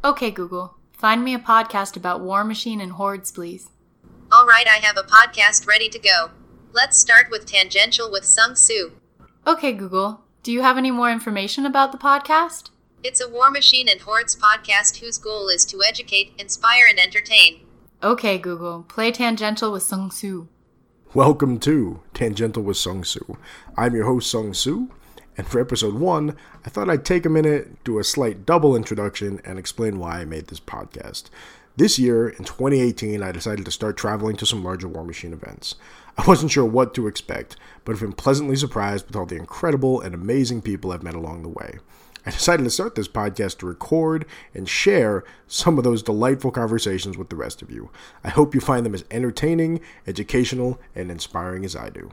Okay, Google. Find me a podcast about War Machine and Hordes, please. All right, I have a podcast ready to go. Let's start with Tangential with Sung Soo. Okay, Google. Do you have any more information about the podcast? It's a War Machine and Hordes podcast whose goal is to educate, inspire, and entertain. Okay, Google. Play Tangential with Sung Soo. Welcome to Tangential with Sung Soo. I'm your host, Sung Soo, and for episode 1, I thought I'd take a minute, do a slight double introduction, and explain why I made this podcast. This year, in 2018, I decided to start traveling to some larger War Machine events. I wasn't sure what to expect, but have been pleasantly surprised with all the incredible and amazing people I've met along the way. I decided to start this podcast to record and share some of those delightful conversations with the rest of you. I hope you find them as entertaining, educational, and inspiring as I do.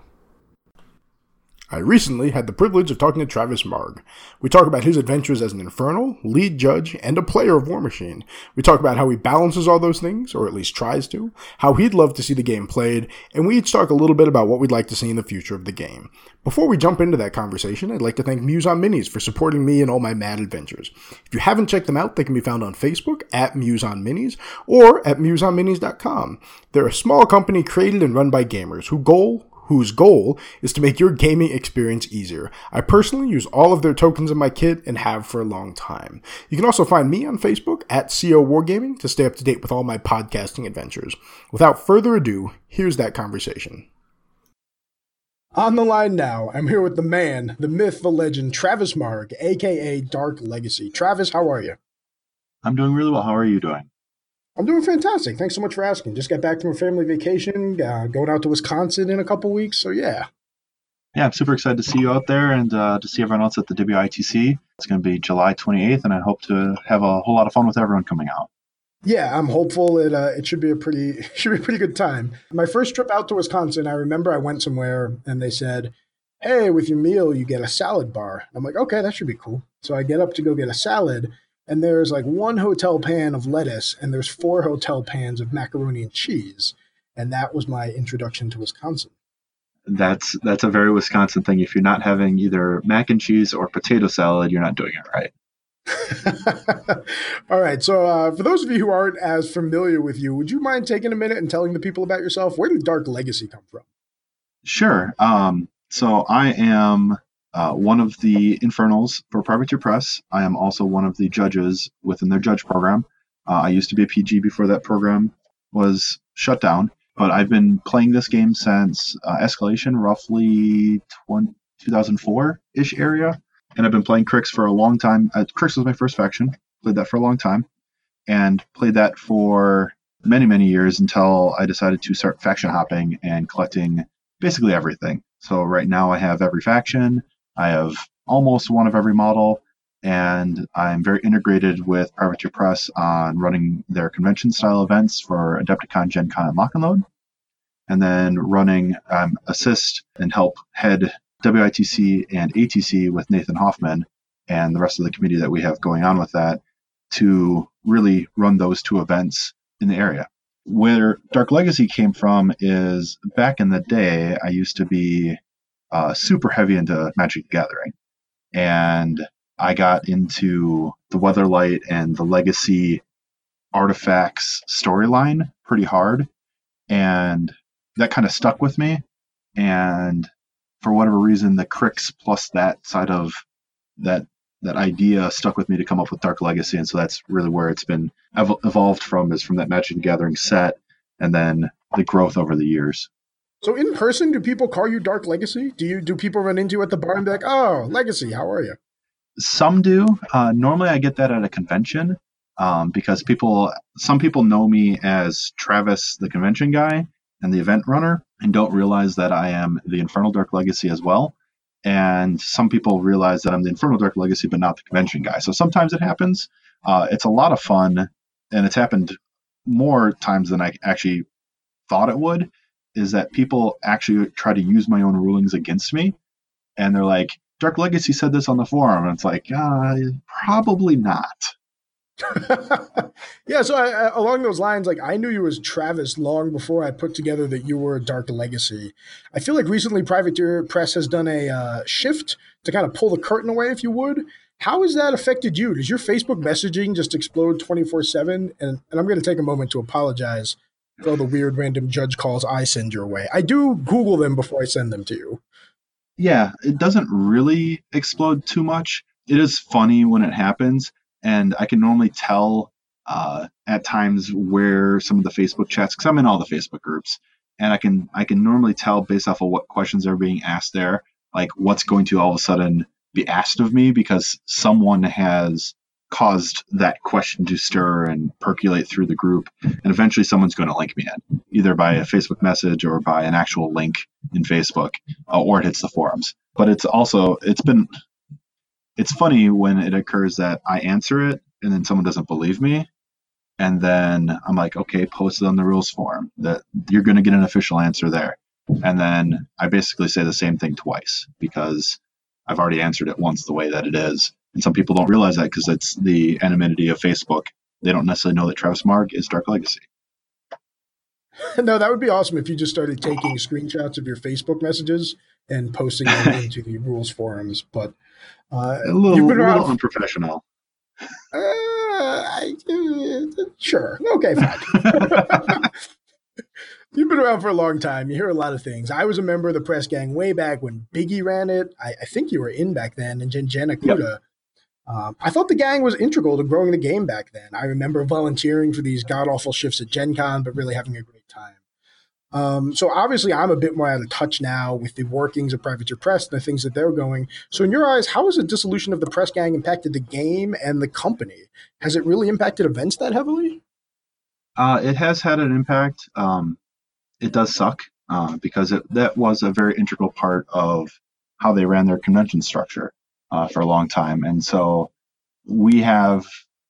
I recently had the privilege of talking to Travis Marg. We talk about his adventures as an Infernal, lead judge, and a player of War Machine. We talk about how he balances all those things, or at least tries to, how he'd love to see the game played, and we each talk a little bit about what we'd like to see in the future of the game. Before we jump into that conversation, I'd like to thank Muse on Minis for supporting me in all my mad adventures. If you haven't checked them out, they can be found on Facebook at Muse on Minis or at museonminis.com. They're a small company created and run by gamers whose goal is to make your gaming experience easier. I personally use all of their tokens in my kit and have for a long time. You can also find me on Facebook at CO Wargaming to stay up to date with all my podcasting adventures. Without further ado, here's that conversation. On the line now, I'm here with the man, the myth, the legend, Travis Marg, aka Dark Legacy. Travis, how are you? I'm doing really well. How are you doing? I'm doing fantastic. Thanks so much for asking. Just got back from a family vacation, going out to Wisconsin in a couple weeks, so yeah. Yeah, I'm super excited to see you out there and to see everyone else at the WITC. It's going to be July 28th, and I hope to have a whole lot of fun with everyone coming out. Yeah, I'm hopeful it should be a pretty good time. My first trip out to Wisconsin, I remember I went somewhere and they said, "Hey, with your meal, you get a salad bar." I'm like, "Okay, that should be cool." So I get up to go get a salad, and there's like one hotel pan of lettuce, and there's 4 hotel pans of macaroni and cheese. And that was my introduction to Wisconsin. That's a very Wisconsin thing. If you're not having either mac and cheese or potato salad, you're not doing it right. All right. So for those of you who aren't as familiar with you, would you mind taking a minute and telling the people about yourself? Where did Dark Legacy come from? Sure. So I am one of the Infernals for Privateer Press. I am also one of the judges within their judge program. I used to be a PG before that program was shut down, but I've been playing this game since Escalation, roughly 2004-ish area, and I've been playing Crix for a long time. Crix was my first faction, played that for a long time, and played that for many, many years until I decided to start faction hopping and collecting basically everything. So right now I have every faction, I have almost one of every model, and I'm very integrated with Privateer Press on running their convention-style events for Adepticon, Gen Con, and Lock and Load, and then running assist and help head WITC and ATC with Nathan Hoffman and the rest of the committee that we have going on with that to really run those 2 events in the area. Where Dark Legacy came from is back in the day, I used to be super heavy into Magic the Gathering. And I got into the Weatherlight and the Legacy artifacts storyline pretty hard. And that kind of stuck with me. And for whatever reason, the Crix plus that side of that idea stuck with me to come up with Dark Legacy. And so that's really where it's been evolved from, is from that Magic the Gathering set and then the growth over the years. So in person, do people call you Dark Legacy? Do people run into you at the bar and be like, "Oh, Legacy, how are you?" Some do. Normally I get that at a convention because some people know me as Travis, the convention guy and the event runner, and don't realize that I am the Infernal Dark Legacy as well. And some people realize that I'm the Infernal Dark Legacy, but not the convention guy. So sometimes it happens. It's a lot of fun, and it's happened more times than I actually thought it would, is that people actually try to use my own rulings against me. And they're like, "Dark Legacy said this on the forum." And it's like, probably not. Yeah, so along those lines, like, I knew you as Travis long before I put together that you were Dark Legacy. I feel like recently Privateer Press has done a shift to kind of pull the curtain away, if you would, How has that affected you? Does your Facebook messaging just explode 24/7? And I'm going to take a moment to apologize for all the weird random judge calls I send your way. I do Google them before I send them to you. Yeah, it doesn't really explode too much. It is funny when it happens, and I can normally tell at times where some of the Facebook chats, because I'm in all the Facebook groups, and I can normally tell based off of what questions are being asked there, like what's going to all of a sudden be asked of me because someone has caused that question to stir and percolate through the group, and eventually someone's going to link me in, either by a Facebook message or by an actual link in Facebook, or it hits the forums. But it's funny when it occurs that I answer it and then someone doesn't believe me, and then I'm like, okay, post it on the rules forum that you're going to get an official answer there, and then I basically say the same thing twice because I've already answered it once the way that it is. And some people don't realize that because it's the anonymity of Facebook. They don't necessarily know that Travis Marg is Dark Legacy. No, that would be awesome if you just started taking screenshots of your Facebook messages and posting them into the rules forums. But A little unprofessional. Sure. Okay, fine. You've been around for a long time. You hear a lot of things. I was a member of the press gang way back when Biggie ran it. I think you were in back then, and Jen Akuda. Yep. I thought the gang was integral to growing the game back then. I remember volunteering for these god-awful shifts at Gen Con, but really having a great time. So obviously I'm a bit more out of touch now with the workings of Privateer Press and the things that they're going. So in your eyes, how has the dissolution of the press gang impacted the game and the company? Has it really impacted events that heavily? It has had an impact. It does suck because that was a very integral part of how they ran their convention structure for a long time. And so we have,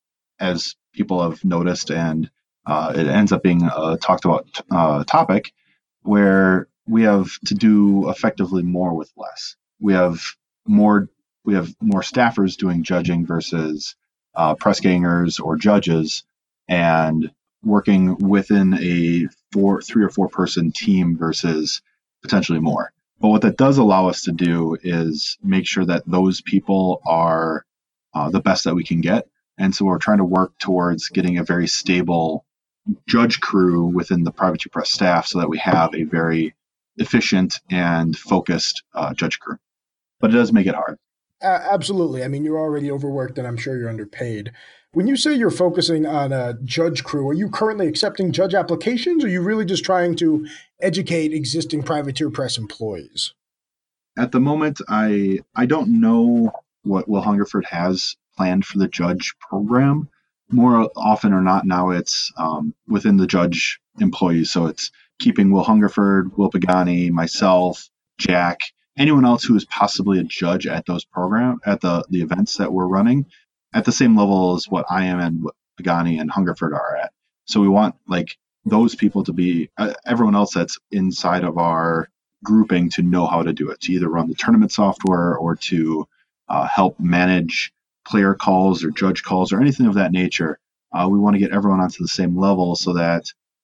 as people have noticed, and it ends up being a talked about topic, where we have to do effectively more with less. We have more staffers doing judging versus press gangers or judges, and working within a 3 or 4 person team versus potentially more. But what that does allow us to do is make sure that those people are the best that we can get. And so we're trying to work towards getting a very stable judge crew within the Privateer Press staff so that we have a very efficient and focused judge crew. But it does make it hard. Absolutely. I mean, you're already overworked and I'm sure you're underpaid. When you say you're focusing on a judge crew, are you currently accepting judge applications, or are you really just trying to educate existing Privateer Press employees? At the moment, I don't know what Will Hungerford has planned for the judge program. More often or not now, it's within the judge employees. So it's keeping Will Hungerford, Will Pagani, myself, Jack, anyone else who is possibly a judge at those at the events that we're running, at the same level as what I am and what Pagani and Hungerford are at. So we want those people to be everyone else that's inside of our grouping to know how to do it, to either run the tournament software or to help manage player calls or judge calls or anything of that nature. We want to get everyone onto the same level so that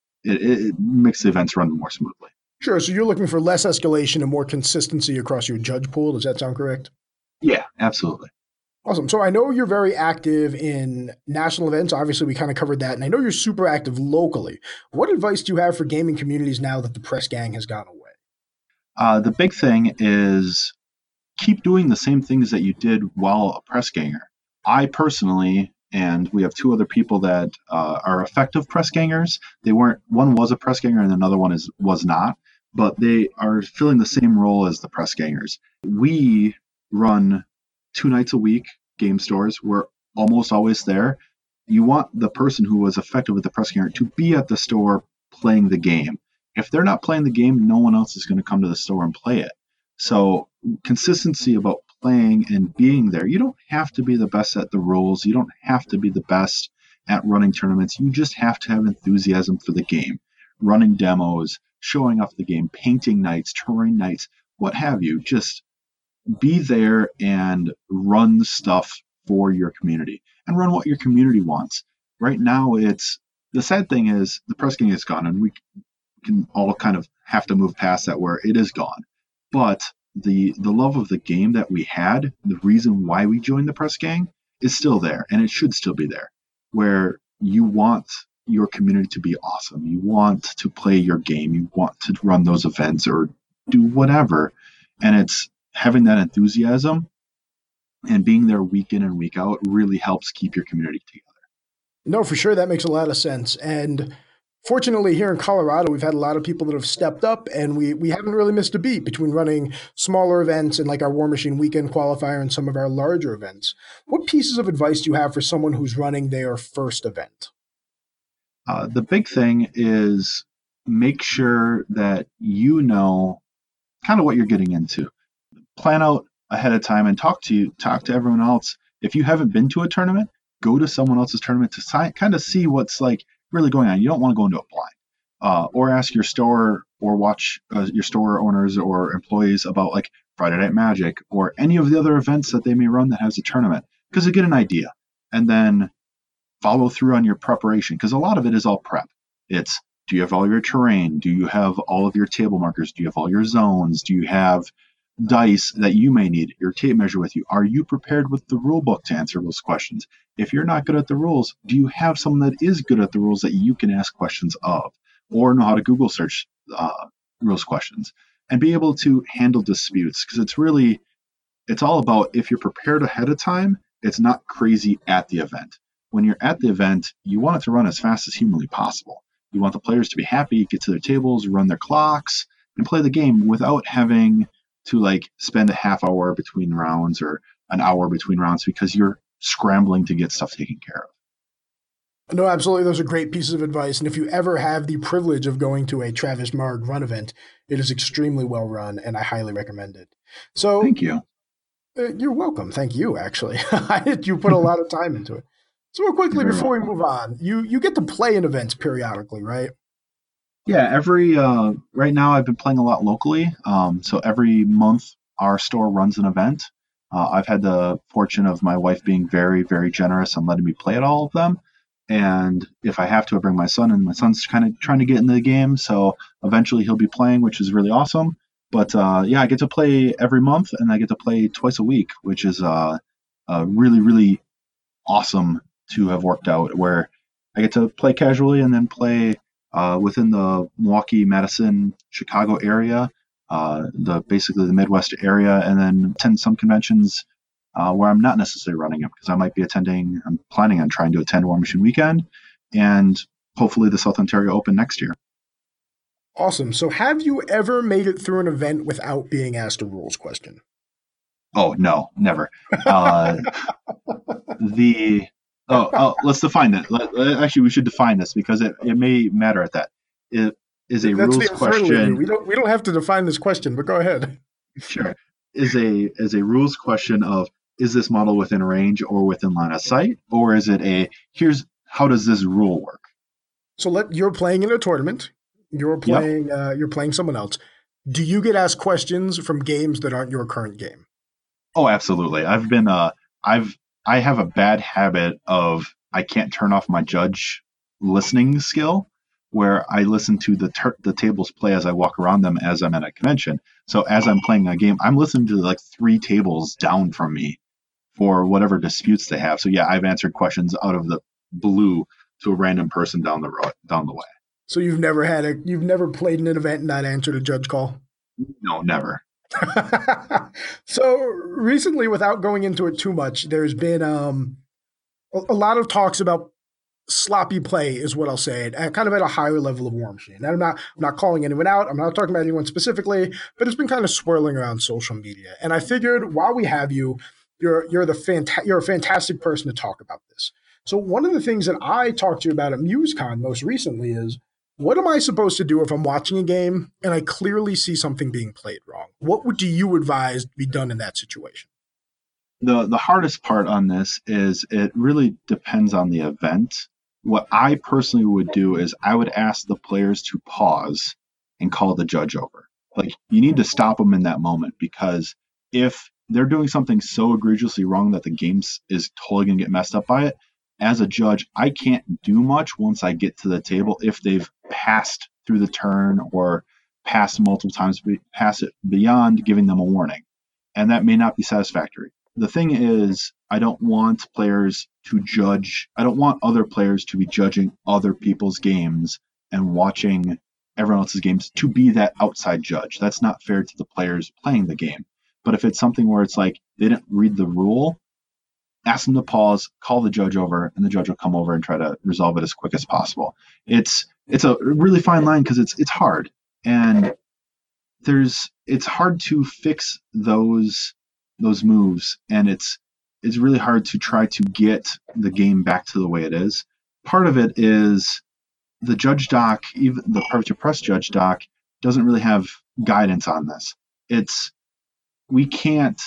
it makes the events run more smoothly. Sure. So you're looking for less escalation and more consistency across your judge pool. Does that sound correct? Yeah, absolutely. Awesome. So I know you're very active in national events. Obviously, we kind of covered that. And I know you're super active locally. What advice do you have for gaming communities now that the press gang has gone away? The big thing is keep doing the same things that you did while a press ganger. I personally, and we have 2 other people that are effective press gangers. One was a press ganger and another one was not, but they are filling the same role as the press gangers. We run 2 nights a week game stores. We're almost always there. You want the person who was effective with the press ganger to be at the store playing the game. If they're not playing the game, no one else is going to come to the store and play it. So consistency about playing and being there. You don't have to be the best at the rules. You don't have to be the best at running tournaments. You just have to have enthusiasm for the game, running demos, showing off the game, painting nights, touring nights, what have you. Just be there and run stuff for your community and run what your community wants. Right now, the sad thing is the press gang is gone, and we can all kind of have to move past that where it is gone. But the love of the game that we had, the reason why we joined the press gang, is still there, and it should still be there, where you want your community to be awesome. You want to play your game. You want to run those events or do whatever. And it's having that enthusiasm and being there week in and week out really helps keep your community together. No, for sure. That makes a lot of sense. And fortunately, here in Colorado, we've had a lot of people that have stepped up, and we haven't really missed a beat between running smaller events and like our War Machine weekend qualifier and some of our larger events. What pieces of advice do you have for someone who's running their first event? The big thing is make sure that you know kind of what you're getting into. Plan out ahead of time and talk to everyone else. If you haven't been to a tournament, go to someone else's tournament to kind of see what's like really going on. You don't want to go into it blind, or ask your store or watch your store owners or employees about like Friday Night Magic or any of the other events that they may run that has a tournament, because you get an idea, and then follow through on your preparation, because a lot of it is all prep. It's, do you have all your terrain? Do you have all of your table markers? Do you have all your zones? Do you have dice that you may need, your tape measure with you? Are you prepared with the rule book to answer those questions? If you're not good at the rules, do you have someone that is good at the rules that you can ask questions of, or know how to Google search rules questions, and be able to handle disputes? Because it's all about, if you're prepared ahead of time, it's not crazy at the event. When you're at the event, you want it to run as fast as humanly possible. You want the players to be happy, get to their tables, run their clocks, and play the game without having to like spend a half hour between rounds or an hour between rounds because you're scrambling to get stuff taken care of. No, absolutely. Those are great pieces of advice. And if you ever have the privilege of going to a Travis Marg run event, it is extremely well run, and I highly recommend it. So thank you. You're welcome. Thank you, actually. You put a lot of time into it. So real quickly, before we move on, you get to play in events periodically, right? Yeah, right now I've been playing a lot locally. So every month our store runs an event. I've had the fortune of my wife being very, very generous and letting me play at all of them. And if I have to, I bring my son, and my son's kind of trying to get into the game. So eventually he'll be playing, which is really awesome. But yeah, I get to play every month, and I get to play twice a week, which is really, really awesome to have worked out, where I get to play casually and then play within the Milwaukee, Madison, Chicago area, basically the Midwest area, and then attend some conventions where I'm not necessarily running them, because I'm planning on trying to attend War Machine Weekend and hopefully the South Ontario Open next year. Awesome. So have you ever made it through an event without being asked a rules question? Oh, no, never. Let's define that. Actually, we should define this because it may matter at that. It is a That's rules question. We don't have to define this question, but go ahead. Sure. Is a rules question of, is this model within range or within line of sight, or is it how does this rule work? So you're playing in a tournament. You're playing. Yep. You're playing someone else. Do you get asked questions from games that aren't your current game? Oh, absolutely. I have a bad habit of, I can't turn off my judge listening skill, where I listen to the tables play as I walk around them as I'm at a convention. So as I'm playing a game, I'm listening to like 3 tables down from me for whatever disputes they have. So yeah, I've answered questions out of the blue to a random person down the way. So you've never played in an event and not answered a judge call? No, never. So recently, without going into it too much, there's been a lot of talks about sloppy play, is what I'll say, kind of at a higher level of War Machine. And I'm not calling anyone out. I'm not talking about anyone specifically, but it's been kind of swirling around social media. And I figured, while we have you, you're a fantastic person to talk about this. So one of the things that I talked to you about at MuseCon most recently is, what am I supposed to do if I'm watching a game and I clearly see something being played wrong? What do you advise be done in that situation? The hardest part on this is it really depends on the event. What I personally would do is I would ask the players to pause and call the judge over. Like, you need to stop them in that moment, because if they're doing something so egregiously wrong that the game is totally going to get messed up by it, as a judge, I can't do much once I get to the table if they've passed through the turn or pass multiple times, pass it beyond giving them a warning. And that may not be satisfactory. The thing is, I don't want players to judge. I don't want other players to be judging other people's games and watching everyone else's games to be that outside judge. That's not fair to the players playing the game. But if it's something where it's like they didn't read the rule, ask them to pause, call the judge over, and the judge will come over and try to resolve it as quick as possible. It's a really fine line because it's hard, and it's hard to fix those moves, and it's really hard to try to get the game back to the way it is. Part of it is the judge doc, even the Privateer Press judge doc, doesn't really have guidance on this. We can't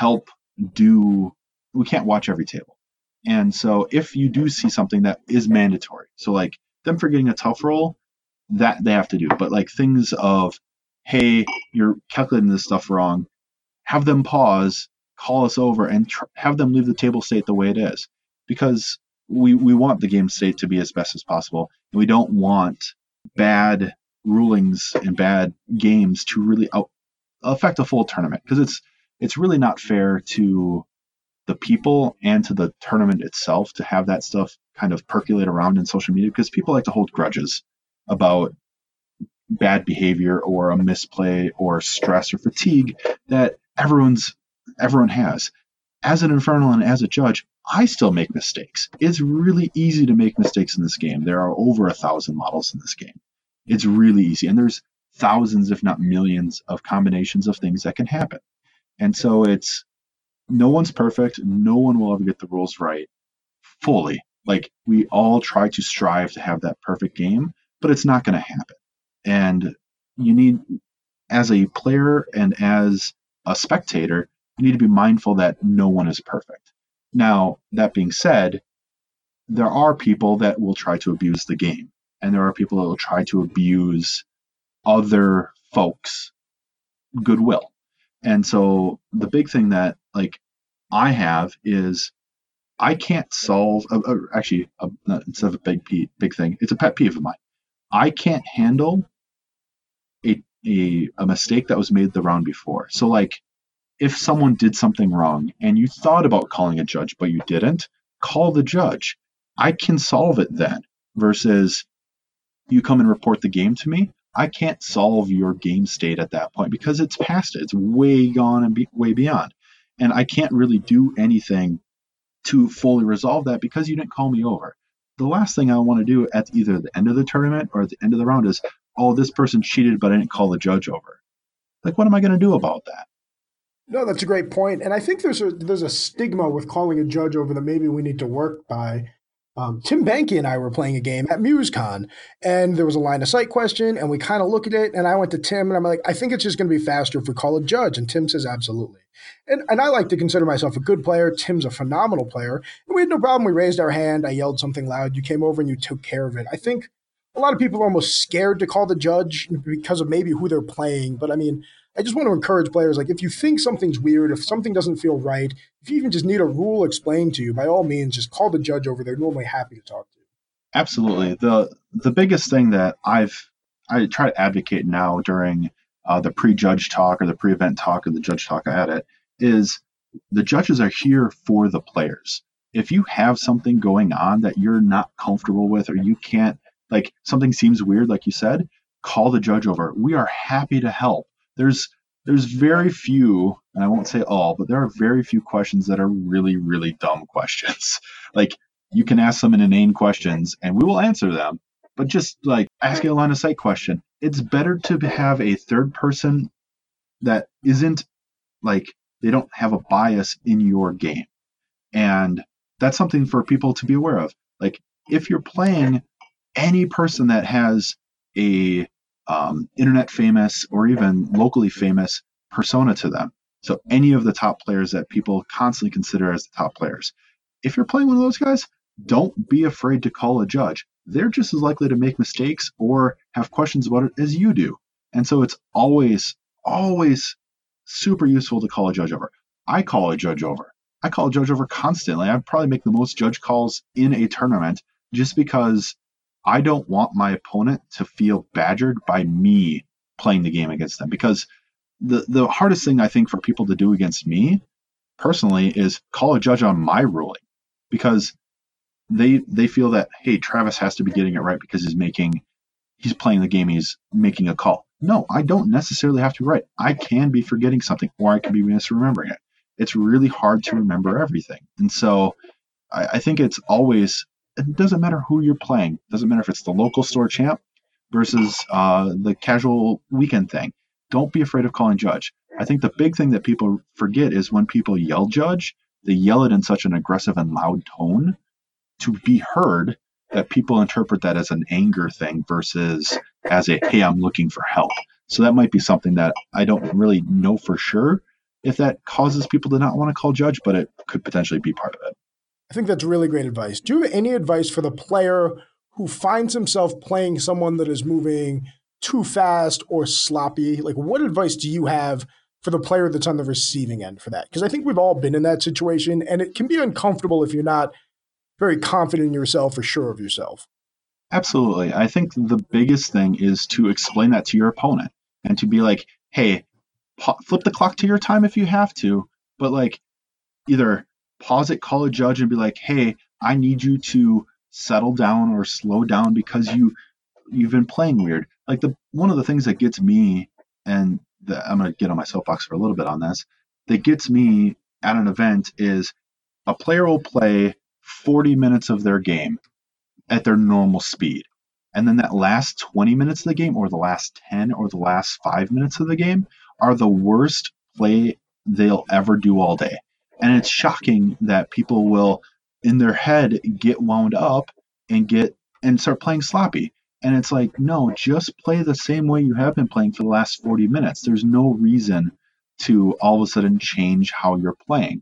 watch every table. And so if you do see something that is mandatory, so like them forgetting a tough roll, that they have to do. But like things of, hey, you're calculating this stuff wrong, have them pause, call us over, and have them leave the table state the way it is. Because we want the game state to be as best as possible. And we don't want bad rulings and bad games to really affect a full tournament. Because it's really not fair to the people and to the tournament itself to have that stuff kind of percolate around in social media, because people like to hold grudges about bad behavior or a misplay or stress or fatigue that everyone has. As an Infernal and as a judge, I still make mistakes. It's really easy to make mistakes in this game. There are over 1,000 models in this game. It's really easy. And there's thousands, if not millions, of combinations of things that can happen. And so no one's perfect. No one will ever get the rules right fully. Like, we all try to strive to have that perfect game, but it's not going to happen. And you need, as a player and as a spectator, you need to be mindful that no one is perfect. Now, that being said, there are people that will try to abuse the game, and there are people that will try to abuse other folks' goodwill. And so the big thing that I have is I can't solve. Instead of a big thing, it's a pet peeve of mine. I can't handle a mistake that was made the round before. So if someone did something wrong and you thought about calling a judge but you didn't, call the judge. I can solve it then. Versus you come and report the game to me. I can't solve your game state at that point because it's past it. It's way gone and way beyond. And I can't really do anything to fully resolve that because you didn't call me over. The last thing I want to do at either the end of the tournament or at the end of the round is, oh, this person cheated, but I didn't call the judge over. What am I going to do about that? No, that's a great point. And I think there's a stigma with calling a judge over that maybe we need to work by. Tim Banky and I were playing a game at MuseCon, and there was a line of sight question, and we kind of look at it, and I went to Tim, and I'm like, I think it's just going to be faster if we call a judge. And Tim says, absolutely. And I like to consider myself a good player. Tim's a phenomenal player. And we had no problem. We raised our hand. I yelled something loud. You came over and you took care of it. I think a lot of people are almost scared to call the judge because of maybe who they're playing. But I mean, I just want to encourage players, if you think something's weird, if something doesn't feel right, if you even just need a rule explained to you, by all means, just call the judge over. They're normally happy to talk to you. Absolutely. The biggest thing that I try to advocate now during the pre-judge talk or the pre-event talk or the judge talk at it is the judges are here for the players. If you have something going on that you're not comfortable with or you can't, something seems weird, like you said, call the judge over. We are happy to help. There's very few, and I won't say all, but there are very few questions that are really, really dumb questions. You can ask some inane questions and we will answer them, but just asking a line of sight question, it's better to have a third person that isn't they don't have a bias in your game. And that's something for people to be aware of. If you're playing any person that has a internet famous or even locally famous persona to them. So any of the top players that people constantly consider as the top players. If you're playing one of those guys, don't be afraid to call a judge. They're just as likely to make mistakes or have questions about it as you do. And so it's always super useful to call a judge over. I call a judge over. I call a judge over constantly. I probably make the most judge calls in a tournament just because I don't want my opponent to feel badgered by me playing the game against them. Because the hardest thing I think for people to do against me personally is call a judge on my ruling, because they feel that, hey, Travis has to be getting it right because he's playing the game, he's making a call. No, I don't necessarily have to be right. I can be forgetting something, or I can be misremembering it. It's really hard to remember everything. And so I think it doesn't matter who you're playing. It doesn't matter if it's the local store champ versus the casual weekend thing. Don't be afraid of calling judge. I think the big thing that people forget is when people yell judge, they yell it in such an aggressive and loud tone to be heard that people interpret that as an anger thing versus as a, hey, I'm looking for help. So that might be something that I don't really know for sure if that causes people to not want to call judge, but it could potentially be part of it. I think that's really great advice. Do you have any advice for the player who finds himself playing someone that is moving too fast or sloppy? Like, what advice do you have for the player that's on the receiving end for that? Because I think we've all been in that situation, and it can be uncomfortable if you're not very confident in yourself or sure of yourself. Absolutely. I think the biggest thing is to explain that to your opponent and to be like, hey, flip the clock to your time if you have to, but like either pause it, call a judge and be like, hey, I need you to settle down or slow down because you've been playing weird. Like one of the things that gets me, and I'm going to get on my soapbox for a little bit on this, that gets me at an event is a player will play 40 minutes of their game at their normal speed. And then that last 20 minutes of the game, or the last 10 or the last 5 minutes of the game, are the worst play they'll ever do all day. And it's shocking that people will, in their head, get wound up and start playing sloppy. And it's like, no, just play the same way you have been playing for the last 40 minutes. There's no reason to all of a sudden change how you're playing.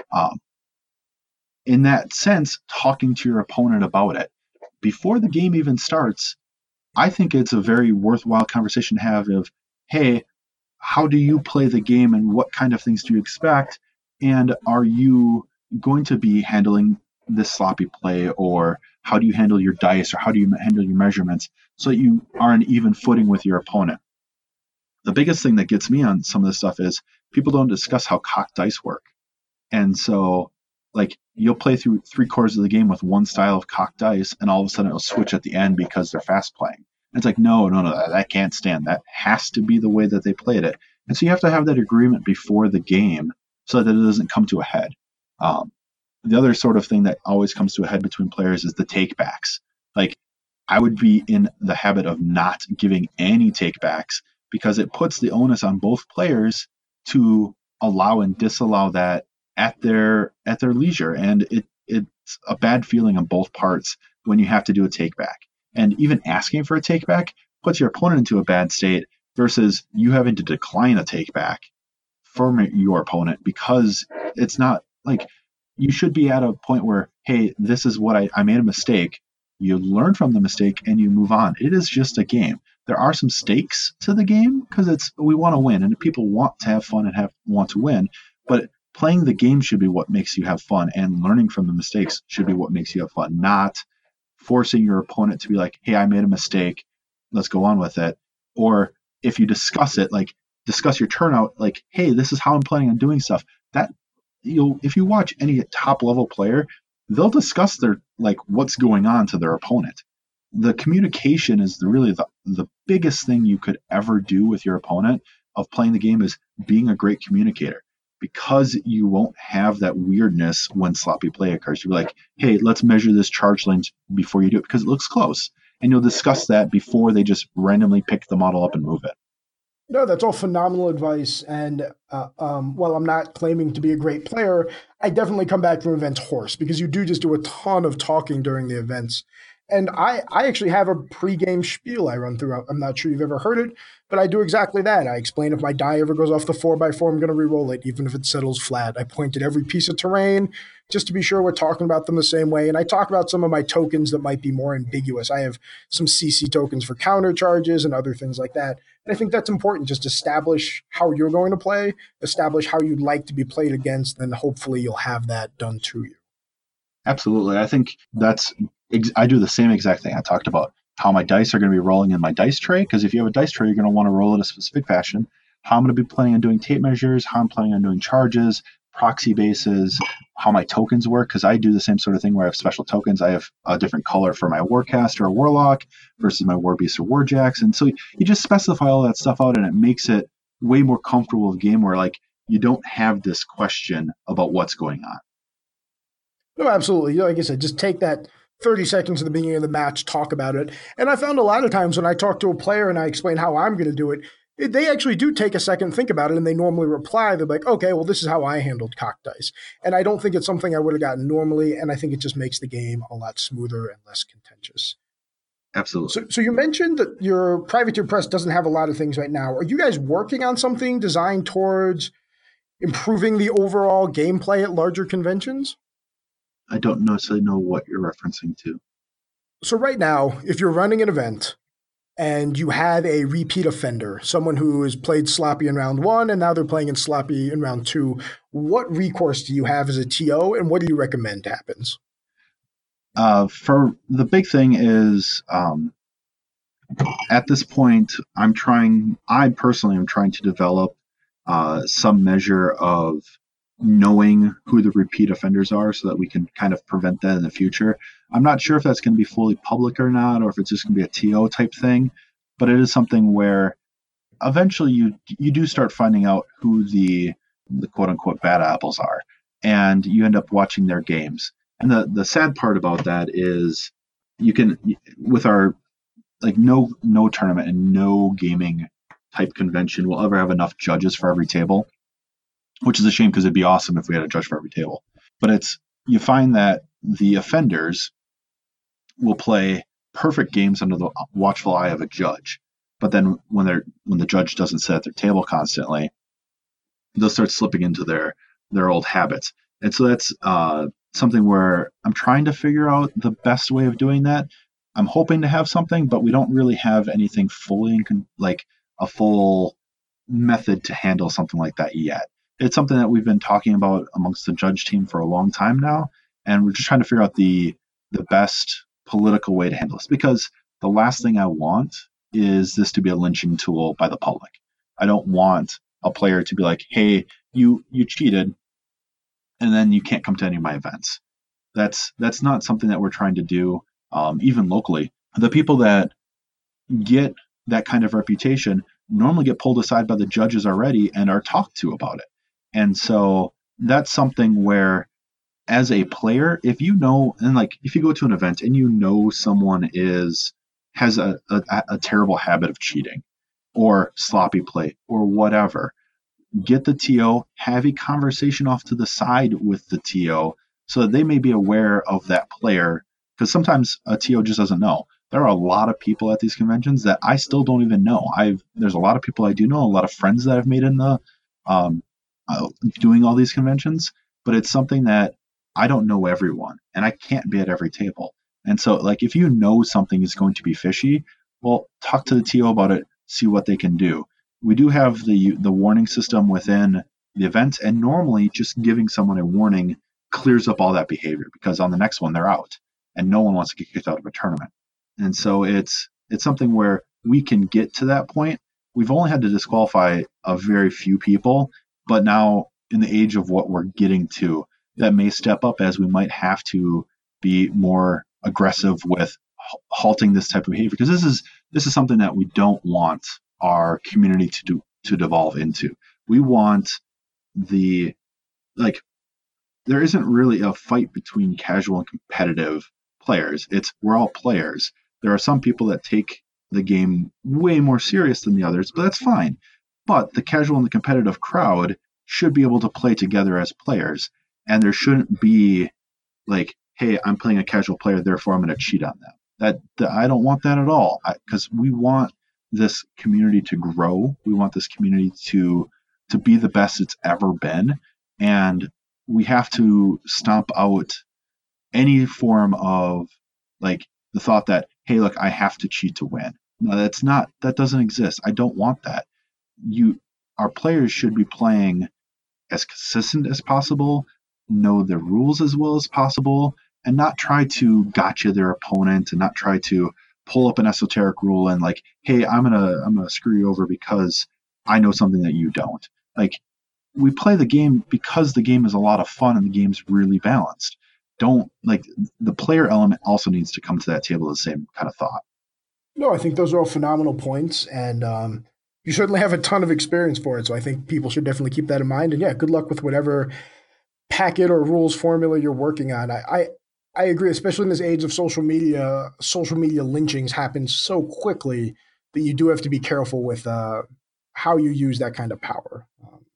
In that sense, talking to your opponent about it before the game even starts, I think it's a very worthwhile conversation to have of, hey, how do you play the game and what kind of things do you expect? And are you going to be handling this sloppy play, or how do you handle your dice, or how do you handle your measurements so that you are on even footing with your opponent? The biggest thing that gets me on some of this stuff is people don't discuss how cocked dice work. And so like you'll play through 3/4 of the game with one style of cocked dice, and all of a sudden it'll switch at the end because they're fast playing. And it's like, no, that can't stand. That has to be the way that they played it. And so you have to have that agreement before the game so that it doesn't come to a head. The other sort of thing that always comes to a head between players is the takebacks. Like, I would be in the habit of not giving any takebacks because it puts the onus on both players to allow and disallow that at their leisure, and it's a bad feeling on both parts when you have to do a take back. And even asking for a take back puts your opponent into a bad state versus you having to decline a take back from your opponent, because it's not like, you should be at a point where, hey, this is what I made a mistake. You learn from the mistake and you move on. It is just a game. There are some stakes to the game because we want to win, and people want to have fun and want to win, but playing the game should be what makes you have fun, and learning from the mistakes should be what makes you have fun, not forcing your opponent to be like, hey, I made a mistake, let's go on with it. Or if you discuss it, like discuss your turnout, like, hey, this is how I'm planning on doing stuff. That if you watch any top level player, they'll discuss their what's going on to their opponent. The communication is really the biggest thing you could ever do with your opponent of playing the game, is being a great communicator. Because you won't have that weirdness when sloppy play occurs. You're like, hey, let's measure this charge length before you do it because it looks close. And you'll discuss that before they just randomly pick the model up and move it. No, that's all phenomenal advice. And while I'm not claiming to be a great player, I definitely come back from events hoarse because you do just do a ton of talking during the events. And I actually have a pregame spiel I run through. I'm not sure you've ever heard it, but I do exactly that. I explain if my die ever goes off the 4x4, I'm going to re-roll it, even if it settles flat. I point at every piece of terrain just to be sure we're talking about them the same way. And I talk about some of my tokens that might be more ambiguous. I have some CC tokens for counter charges and other things like that. And I think that's important, just establish how you're going to play, establish how you'd like to be played against, and hopefully you'll have that done to you. Absolutely. I think I do the same exact thing I talked about. how my dice are going to be rolling in my dice tray, because if you have a dice tray, you're going to want to roll it a specific fashion. How I'm going to be planning on doing tape measures, how I'm planning on doing charges, proxy bases, how my tokens work, because I do the same sort of thing where I have special tokens. I have a different color for my Warcaster or Warlock versus my Warbeast or Warjacks. And so you just specify all that stuff out, and it makes it way more comfortable of a game where like you don't have this question about what's going on. No, absolutely. Like I said, just take that 30 seconds at the beginning of the match, talk about it. And I found a lot of times when I talk to a player and I explain how I'm going to do it, they actually do take a second, think about it, and they normally reply. They're like, okay, well, this is how I handled cock dice. And I don't think it's something I would have gotten normally, and I think it just makes the game a lot smoother and less contentious. Absolutely. So you mentioned that your Privateer Press doesn't have a lot of things right now. Are you guys working on something designed towards improving the overall gameplay at larger conventions? I don't necessarily know what you're referencing to. So right now, if you're running an event and you have a repeat offender, someone who has played sloppy in round 1 and now they're playing in sloppy in round 2, what recourse do you have as a TO and what do you recommend happens? For the big thing is, at this point, I personally am trying to develop some measure of knowing who the repeat offenders are so that we can kind of prevent that in the future. I'm not sure if that's going to be fully public or not, or if it's just going to be a TO type thing, but it is something where eventually you do start finding out who the quote unquote bad apples are, and you end up watching their games. And the sad part about that is you can, with our like no tournament and no gaming type convention will ever have enough judges for every table, which is a shame because it'd be awesome if we had a judge for every table. But you find that the offenders will play perfect games under the watchful eye of a judge. But then when the judge doesn't sit at their table constantly, they'll start slipping into their old habits. And so that's something where I'm trying to figure out the best way of doing that. I'm hoping to have something, but we don't really have anything fully like a full method to handle something like that yet. It's something that we've been talking about amongst the judge team for a long time now, and we're just trying to figure out the best political way to handle this, because the last thing I want is this to be a lynching tool by the public. I don't want a player to be like, hey, you cheated, and then you can't come to any of my events. That's not something that we're trying to do, even locally. The people that get that kind of reputation normally get pulled aside by the judges already and are talked to about it. And so that's something where, as a player, if you know, and like if you go to an event and you know someone has a terrible habit of cheating or sloppy play or whatever, get the TO, have a conversation off to the side with the TO so that they may be aware of that player, because sometimes a TO just doesn't know. There are a lot of people at these conventions that I still don't even know. There's a lot of people I do know, a lot of friends that I've made in the doing all these conventions, but it's something that I don't know everyone, and I can't be at every table. And so, like, if you know something is going to be fishy, well, talk to the TO about it, see what they can do. We do have the warning system within the event, and normally just giving someone a warning clears up all that behavior, because on the next one they're out, and no one wants to get kicked out of a tournament. And so it's something where we can get to that point. We've only had to disqualify a very few people, but now in the age of what we're getting to, that may step up as we might have to be more aggressive with halting this type of behavior, because this is something that we don't want our community to devolve into. We want there isn't really a fight between casual and competitive players. We're all players. There are some people that take the game way more serious than the others, but that's fine. But the casual and the competitive crowd should be able to play together as players, and there shouldn't be like, hey, I'm playing a casual player, therefore I'm going to cheat on them. I don't want that at all, because we want this community to grow. We want this community to be the best it's ever been, and we have to stomp out any form of like the thought that, hey, look, I have to cheat to win. No, that doesn't exist. I don't want that. Our players should be playing as consistent as possible, know the rules as well as possible, and not try to gotcha their opponent, and not try to pull up an esoteric rule and like, hey, I'm gonna screw you over because I know something that you don't. Like, we play the game because the game is a lot of fun and the game's really balanced. Don't like the player element also needs to come to that table the same kind of thought. No, I think those are all phenomenal points, and you certainly have a ton of experience for it. So I think people should definitely keep that in mind. And yeah, good luck with whatever packet or rules formula you're working on. I agree, especially in this age of social media. Social media lynchings happen so quickly that you do have to be careful with how you use that kind of power.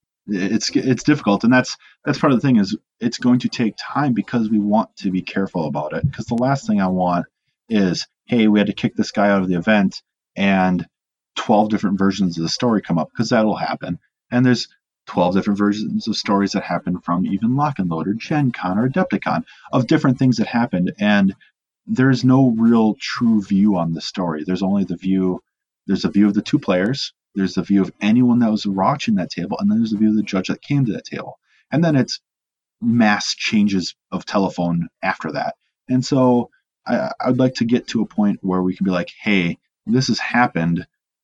It's difficult, and that's part of the thing is it's going to take time because we want to be careful about it. Because the last thing I want is, hey, we had to kick this guy out of the event, and 12 different versions of the story come up, because that'll happen. And there's 12 different versions of stories that happen from even Lock and Load or Gen Con or Adepticon of different things that happened, and there's no real true view on the story. There's only there's a view of the two players, there's the view of anyone that was watching that table, and then there's the view of the judge that came to that table. And then it's mass changes of telephone after that. And so I'd like to get to a point where we can be like, hey, this has happened,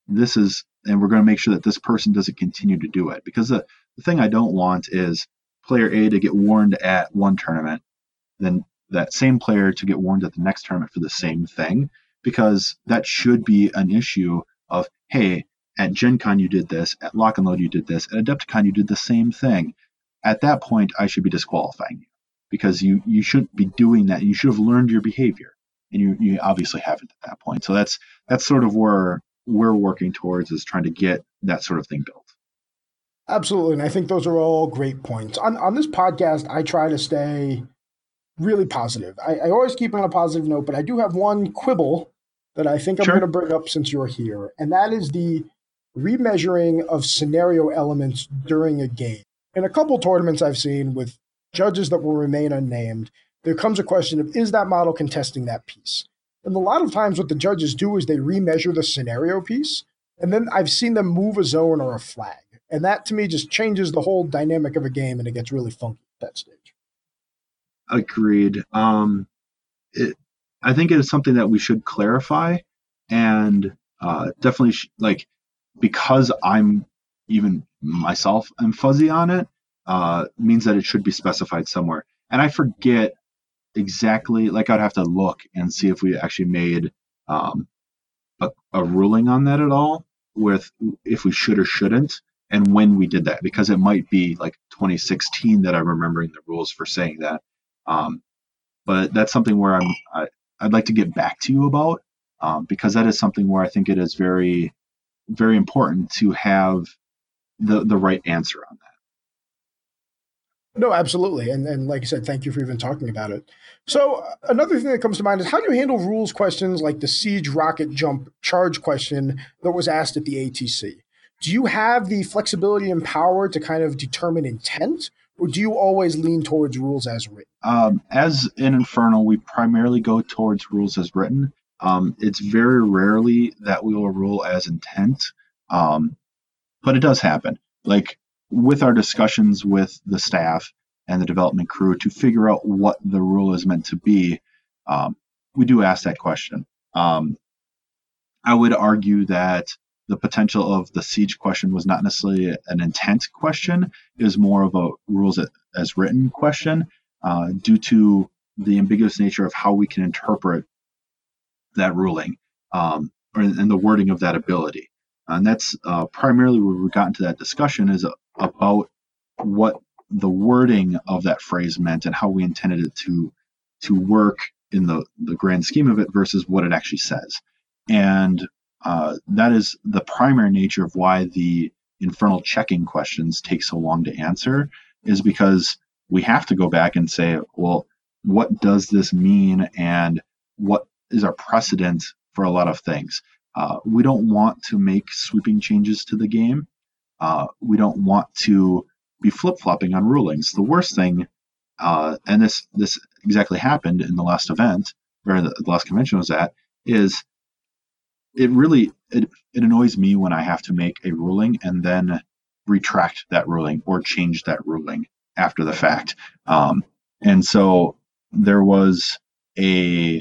and we're going to make sure that this person doesn't continue to do it. Because the thing I don't want is player A to get warned at one tournament, then that same player to get warned at the next tournament for the same thing, because that should be an issue of, hey, at Gen Con you did this, at Lock and Load you did this, at Adepticon you did the same thing. At that point, I should be disqualifying you, because you shouldn't be doing that. You should have learned your behavior, and you obviously haven't at that point. So that's sort of where we're working towards, is trying to get that sort of thing built. Absolutely, and I think those are all great points. On this podcast, I try to stay really positive. I always keep on a positive note, but I do have one quibble that I think I'm going to bring up since you're here, and that is the remeasuring of scenario elements during a game. In a couple tournaments I've seen with judges that will remain unnamed, there comes a question of, is that model contesting that piece? And a lot of times what the judges do is they remeasure the scenario piece, and then I've seen them move a zone or a flag. And that, to me, just changes the whole dynamic of a game, and it gets really funky at that stage. Agreed. I think it is something that we should clarify, and definitely, because I'm even myself, I'm fuzzy on it, means that it should be specified somewhere. And I forget exactly, I'd have to look and see if we actually made a ruling on that at all, with if we should or shouldn't, and when we did that, because it might be 2016 that I'm remembering the rules for saying that. But that's something where I'd like to get back to you about, because that is something where I think it is very, very important to have the right answer on that. No, absolutely. And like I said, thank you for even talking about it. So another thing that comes to mind is, how do you handle rules questions like the siege rocket jump charge question that was asked at the ATC? Do you have the flexibility and power to kind of determine intent, or do you always lean towards rules as written? As in Infernal, we primarily go towards rules as written. It's very rarely that we will rule as intent, but it does happen. With our discussions with the staff and the development crew to figure out what the rule is meant to be, we do ask that question. I would argue that the potential of the siege question was not necessarily an intent question. It was more of a rules as written question, due to the ambiguous nature of how we can interpret that ruling, and the wording of that ability. And that's primarily where we got into that discussion, is about what the wording of that phrase meant and how we intended it to work in the grand scheme of it versus what it actually says. And that is the primary nature of why the Infernal checking questions take so long to answer, is because we have to go back and say, well, what does this mean, and what is our precedent for a lot of things? We don't want to make sweeping changes to the game. We don't want to be flip-flopping on rulings. The worst thing, and this exactly happened in the last event, where the last convention was at, is it annoys me when I have to make a ruling and then retract that ruling or change that ruling after the fact. And so there was a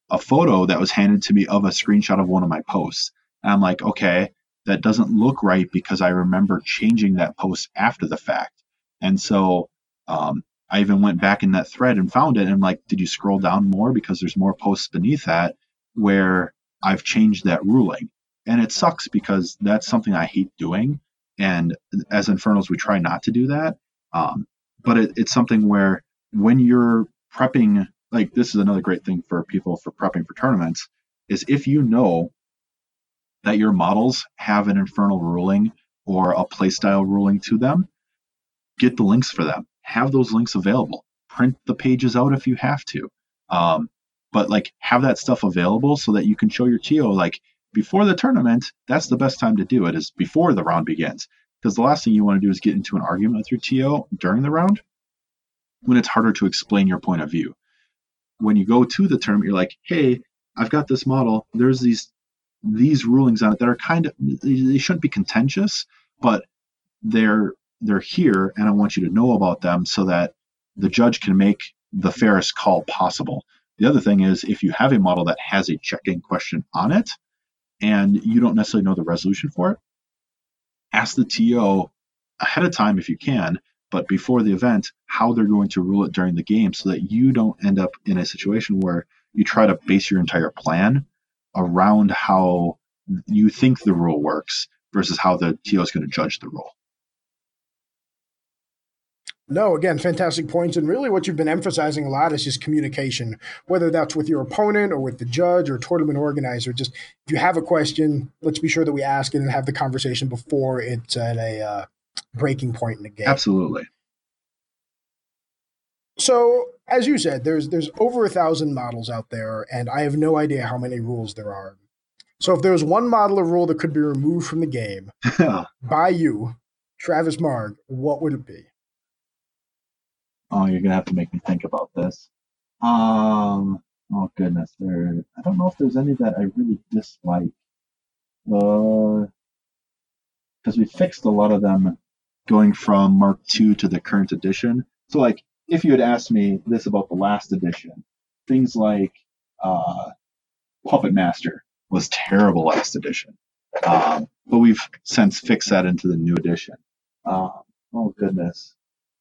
a photo that was handed to me of a screenshot of one of my posts. And I'm like, okay, that doesn't look right because I remember changing that post after the fact. And so I even went back in that thread and found it. And I'm like, did you scroll down more? Because there's more posts beneath that where I've changed that ruling. And it sucks because that's something I hate doing. And as Infernals, we try not to do that. But it's something where when you're prepping, like this is another great thing for people for prepping for tournaments, is if you know that your models have an Infernal ruling or a playstyle ruling to them, get the links for them. Have those links available. Print the pages out if you have to. But like have that stuff available so that you can show your TO like before the tournament, that's the best time to do it is before the round begins. Because the last thing you want to do is get into an argument with your TO during the round when it's harder to explain your point of view. When you go to the tournament, you're like, hey, I've got this model. There's these rulings on it that are kind of, they shouldn't be contentious, but they're here, and I want you to know about them so that the judge can make the fairest call possible. The other thing is if you have a model that has a check-in question on it and you don't necessarily know the resolution for it, ask the TO ahead of time if you can, but before the event, how they're going to rule it during the game so that you don't end up in a situation where you try to base your entire plan around how you think the rule works versus how the TO is going to judge the rule. No, again, fantastic points. And really what you've been emphasizing a lot is just communication, whether that's with your opponent or with the judge or tournament organizer. Just if you have a question, let's be sure that we ask it and have the conversation before it's at a breaking point in the game. Absolutely. So, as you said, there's over 1,000 models out there, and I have no idea how many rules there are. So if there was one model or rule that could be removed from the game by you, Travis Marg, what would it be? Oh, you're gonna have to make me think about this. Oh goodness, I don't know if there's any that I really dislike. Because we fixed a lot of them going from Mark II to the current edition. So, like, if you had asked me this about the last edition, things like Puppet Master was terrible last edition, but we've since fixed that into the new edition. Oh goodness.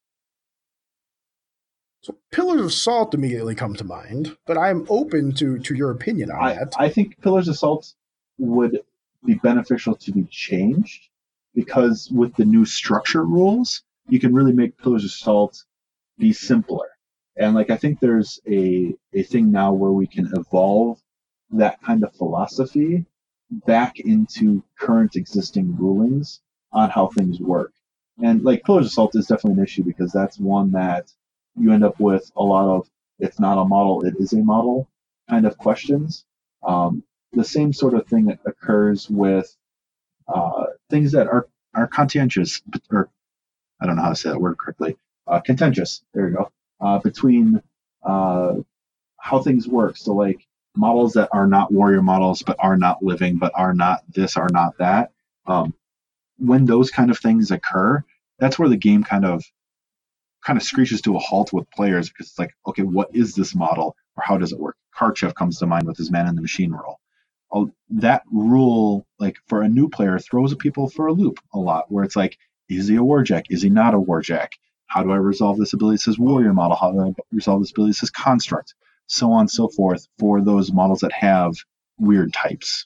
So Pillars of Salt immediately come to mind, but I'm open to your opinion on that. I think Pillars of Salt would be beneficial to be changed because with the new structure rules, you can really make Pillars of Salt be simpler. And like I think there's a thing now where we can evolve that kind of philosophy back into current existing rulings on how things work. And like Pillars of Salt is definitely an issue because that's one that you end up with a lot of it's not a model, it is a model kind of questions. The same sort of thing that occurs with things that are contentious, or I don't know how to say that word correctly. Contentious, there you go, between how things work. So like models that are not warrior models, but are not living, but are not this, are not that. When those kind of things occur, that's where the game kind of screeches to a halt with players because it's like, okay, what is this model or how does it work? Karchev comes to mind with his Man in the Machine rule. That rule, like for a new player, throws people for a loop a lot where it's like, is he a warjack? Is he not a warjack? How do I resolve this ability that says warrior model? How do I resolve this ability that says construct? So on and so forth for those models that have weird types.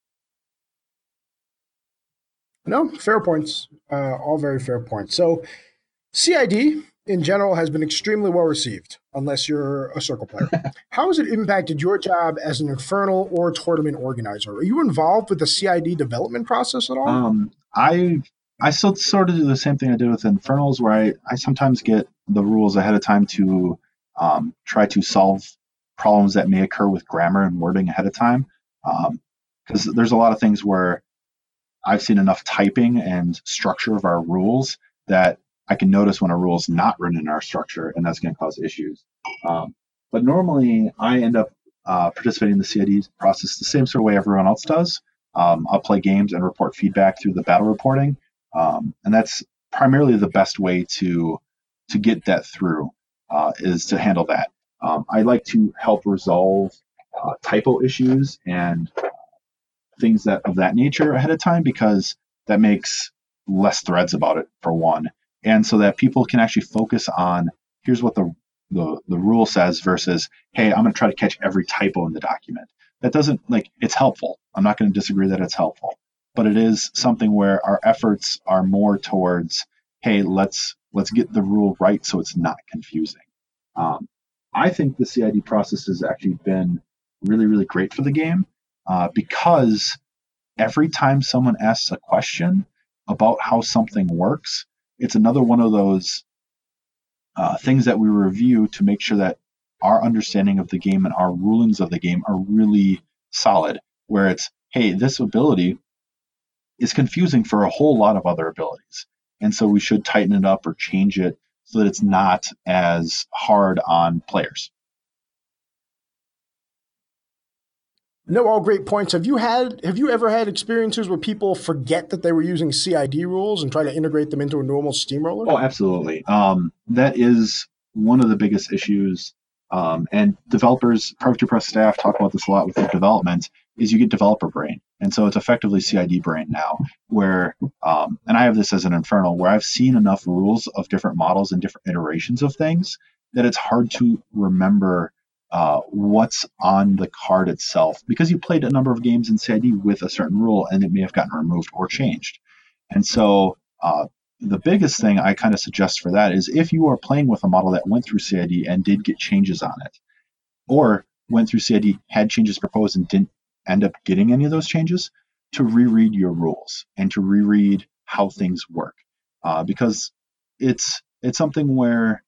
No, fair points. All very fair points. So CID in general has been extremely well received, unless you're a circle player. How has it impacted your job as an Infernal or tournament organizer? Are you involved with the CID development process at all? I still sort of do the same thing I did with Infernals, where I sometimes get the rules ahead of time to try to solve problems that may occur with grammar and wording ahead of time. Because there's a lot of things where I've seen enough typing and structure of our rules that I can notice when a rule is not written in our structure, and that's going to cause issues. But normally, I end up participating in the CID process the same sort of way everyone else does. I'll play games and report feedback through the battle reporting, and that's primarily the best way to get that through is to handle that. I like to help resolve typo issues and things of that nature ahead of time, because that makes less threads about it, for one, and so that people can actually focus on here's what the rule says versus, hey, I'm going to try to catch every typo in the document. That doesn't, it's helpful. I'm not going to disagree that it's helpful, but it is something where our efforts are more towards, hey, let's get the rule right so it's not confusing. I think the CID process has actually been really, really great for the game, because every time someone asks a question about how something works, it's another one of those things that we review to make sure that our understanding of the game and our rulings of the game are really solid, where it's, hey, this ability is confusing for a whole lot of other abilities, and so we should tighten it up or change it so that it's not as hard on players. No, all great points. Have you ever had experiences where people forget that they were using CID rules and try to integrate them into a normal steamroller? Oh, absolutely. That is one of the biggest issues. And developers, Privateer Press staff talk about this a lot with their development, is you get developer brain. And so it's effectively CID brain now, where, and I have this as an Infernal, where I've seen enough rules of different models and different iterations of things that it's hard to remember what's on the card itself, because you played a number of games in CID with a certain rule and it may have gotten removed or changed. And so the biggest thing I kind of suggest for that is, if you are playing with a model that went through CID and did get changes on it, or went through CID, had changes proposed and didn't end up getting any of those changes, to reread your rules and to reread how things work, because it's something where,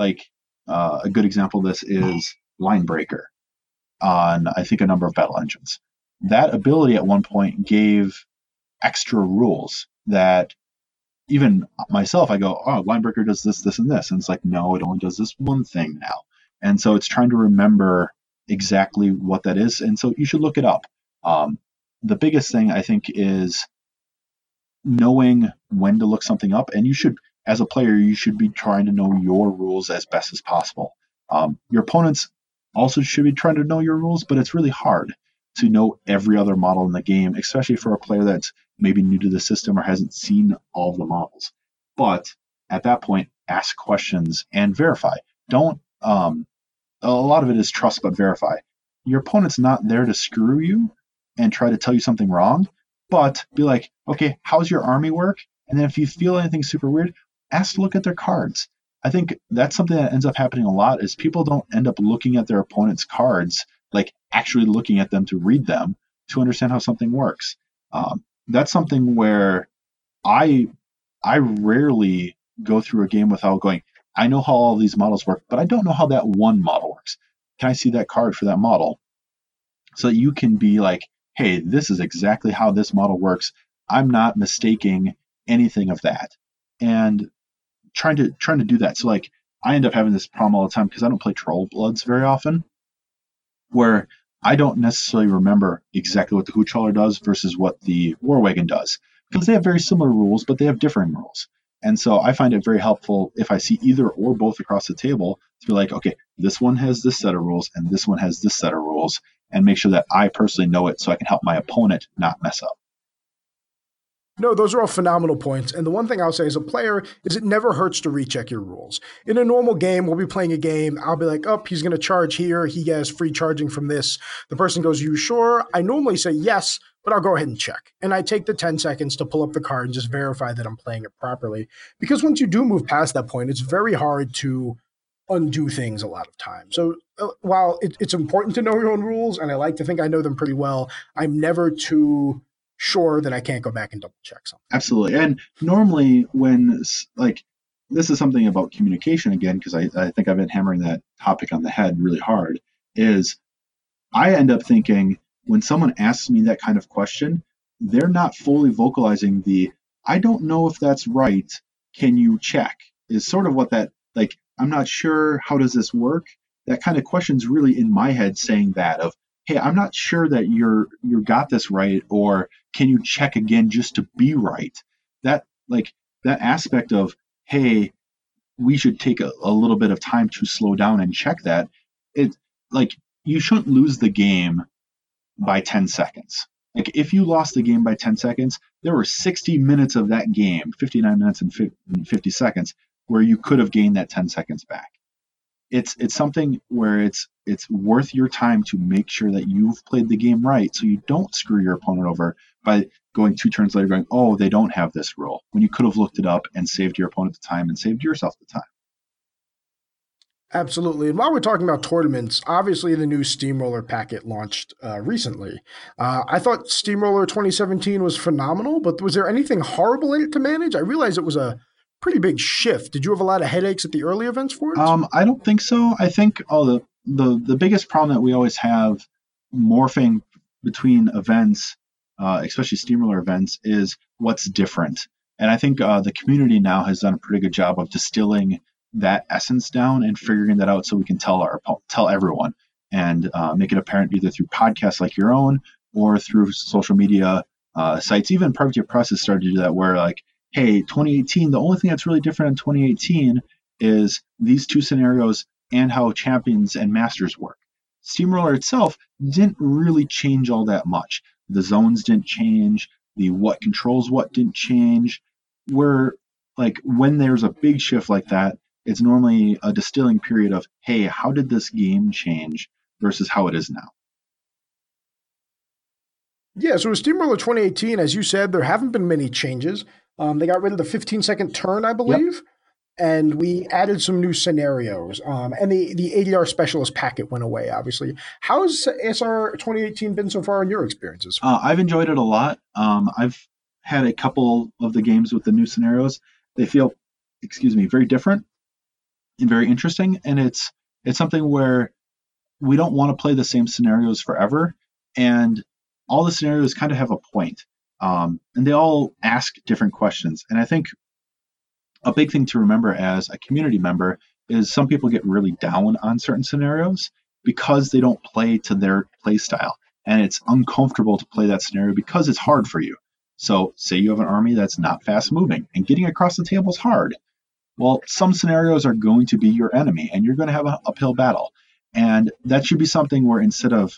a good example of this is Linebreaker on, I think, a number of battle engines. That ability at one point gave extra rules that even myself, I go, oh, Linebreaker does this, this, and this. And it's like, no, it only does this one thing now. And so it's trying to remember exactly what that is. And so you should look it up. The biggest thing, I think, is knowing when to look something up. And you should, as a player, you should be trying to know your rules as best as possible. Your opponents also should be trying to know your rules, but it's really hard to know every other model in the game, especially for a player that's maybe new to the system or hasn't seen all of the models. But at that point, ask questions and verify. Don't, a lot of it is trust but verify. Your opponent's not there to screw you and try to tell you something wrong, but be like, okay, how's your army work? And then if you feel anything super weird, ask to look at their cards. I think that's something that ends up happening a lot, is people don't end up looking at their opponent's cards, actually looking at them to read them to understand how something works. That's something where I rarely go through a game without going, I know how all these models work, but I don't know how that one model works. Can I see that card for that model? So that you can be like, hey, this is exactly how this model works. I'm not mistaking anything of that. And trying to do that. So I end up having this problem all the time because I don't play Troll Bloods very often, where I don't necessarily remember exactly what the Hooch Hauler does versus what the War Wagon does, because they have very similar rules, but they have differing rules. And so I find it very helpful if I see either or both across the table to be like, okay, this one has this set of rules and this one has this set of rules, and make sure that I personally know it so I can help my opponent not mess up. No, those are all phenomenal points. And the one thing I'll say as a player is it never hurts to recheck your rules. In a normal game, we'll be playing a game. I'll be like, oh, he's going to charge here. He has free charging from this. The person goes, you sure? I normally say yes, but I'll go ahead and check. And I take the 10 seconds to pull up the card and just verify that I'm playing it properly. Because once you do move past that point, it's very hard to undo things a lot of times. So while it's important to know your own rules, and I like to think I know them pretty well, I'm never too sure that I can't go back and double check something. Absolutely. And normally when, this is something about communication again, because I think I've been hammering that topic on the head really hard, is I end up thinking when someone asks me that kind of question, they're not fully vocalizing I don't know if that's right. Can you check? Is sort of what that, I'm not sure, how does this work? That kind of question's really in my head saying that of, hey, I'm not sure that you got this right, or can you check again just to be right? That that aspect of, hey, we should take a little bit of time to slow down and check that. It you shouldn't lose the game by 10 seconds. Like if you lost the game by 10 seconds, there were 60 minutes of that game, 59 minutes and 50 seconds, where you could have gained that 10 seconds back. It's something where it's worth your time to make sure that you've played the game right, so you don't screw your opponent over by going 2 turns later going, oh, they don't have this rule, when you could have looked it up and saved your opponent the time and saved yourself the time. Absolutely. And while we're talking about tournaments, obviously the new Steamroller packet launched recently. I thought Steamroller 2017 was phenomenal, but was there anything horrible in it to manage? I realized it was a pretty big shift. Did you have a lot of headaches at the early events for it? I don't think so. I think the biggest problem that we always have morphing between events, especially Steamroller events, is what's different. And I think the community now has done a pretty good job of distilling that essence down and figuring that out so we can tell everyone and make it apparent either through podcasts like your own or through social media sites. Even Privateer Press has started to do that, where like, hey, 2018, the only thing that's really different in 2018 is these 2 scenarios and how champions and masters work. Steamroller itself didn't really change all that much. The zones didn't change. The what controls what didn't change. Where like when there's a big shift like that, it's normally a distilling period of, hey, how did this game change versus how it is now? Yeah, so with Steamroller 2018, as you said, there haven't been many changes. They got rid of the 15-second turn, I believe, yep. And we added some new scenarios. And the ADR Specialist packet went away, obviously. How has SR 2018 been so far in your experiences? I've enjoyed it a lot. I've had a couple of the games with the new scenarios. They feel, very different and very interesting. And it's something where we don't want to play the same scenarios forever. And all the scenarios kind of have a point. And they all ask different questions. And I think a big thing to remember as a community member is some people get really down on certain scenarios because they don't play to their play style. And it's uncomfortable to play that scenario because it's hard for you. So say you have an army that's not fast moving and getting across the table is hard. Well, some scenarios are going to be your enemy and you're going to have an uphill battle. And that should be something where instead of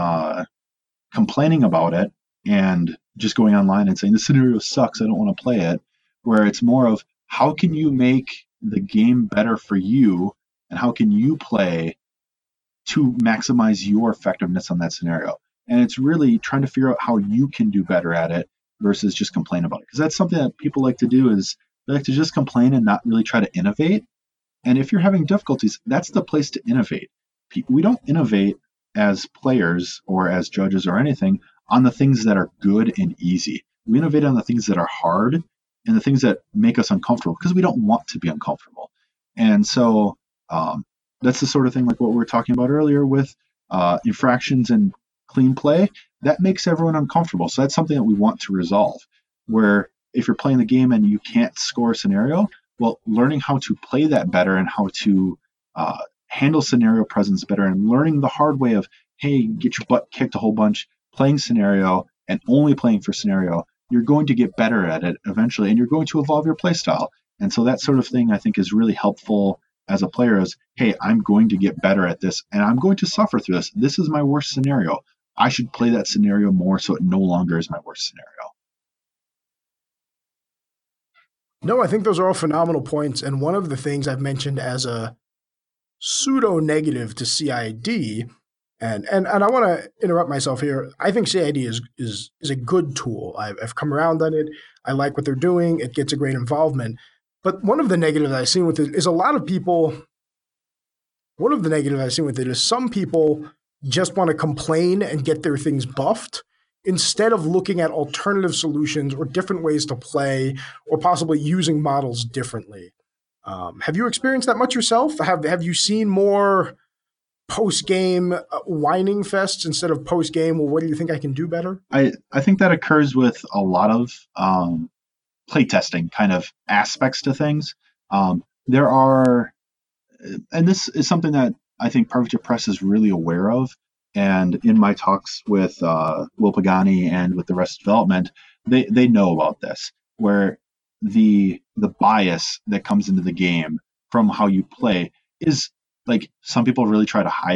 complaining about it and just going online and saying, this scenario sucks, I don't want to play it, where it's more of how can you make the game better for you and how can you play to maximize your effectiveness on that scenario. And it's really trying to figure out how you can do better at it versus just complain about it. Because that's something that people like to do is they like to just complain and not really try to innovate. And if you're having difficulties, that's the place to innovate. We don't innovate as players or as judges or anything on the things that are good and easy. We innovate on the things that are hard and the things that make us uncomfortable because we don't want to be uncomfortable. And so that's the sort of thing like what we were talking about earlier with infractions and clean play. That makes everyone uncomfortable. So that's something that we want to resolve, where if you're playing the game and you can't score a scenario, well, learning how to play that better and how to handle scenario presence better and learning the hard way of, hey, get your butt kicked a whole bunch, playing scenario and only playing for scenario, you're going to get better at it eventually and you're going to evolve your play style. And so that sort of thing I think is really helpful as a player is, hey, I'm going to get better at this and I'm going to suffer through this. This is my worst scenario. I should play that scenario more so it no longer is my worst scenario. No, I think those are all phenomenal points. And one of the things I've mentioned as a pseudo-negative to CID, and I want to interrupt myself here. I think CID is a good tool. I've come around on it. I like what they're doing. It gets a great involvement. But one of the negatives I've seen with it is some people just want to complain and get their things buffed instead of looking at alternative solutions or different ways to play or possibly using models differently. Have you experienced that much yourself? Have you seen more post-game whining fests instead of post-game, well, what do you think I can do better? I think that occurs with a lot of playtesting kind of aspects to things. There are, and this is something that I think Privateer Press is really aware of, and in my talks with Will Pagani and with the rest of development, they know about this, where the bias that comes into the game from how you play is like some people really try to hide it,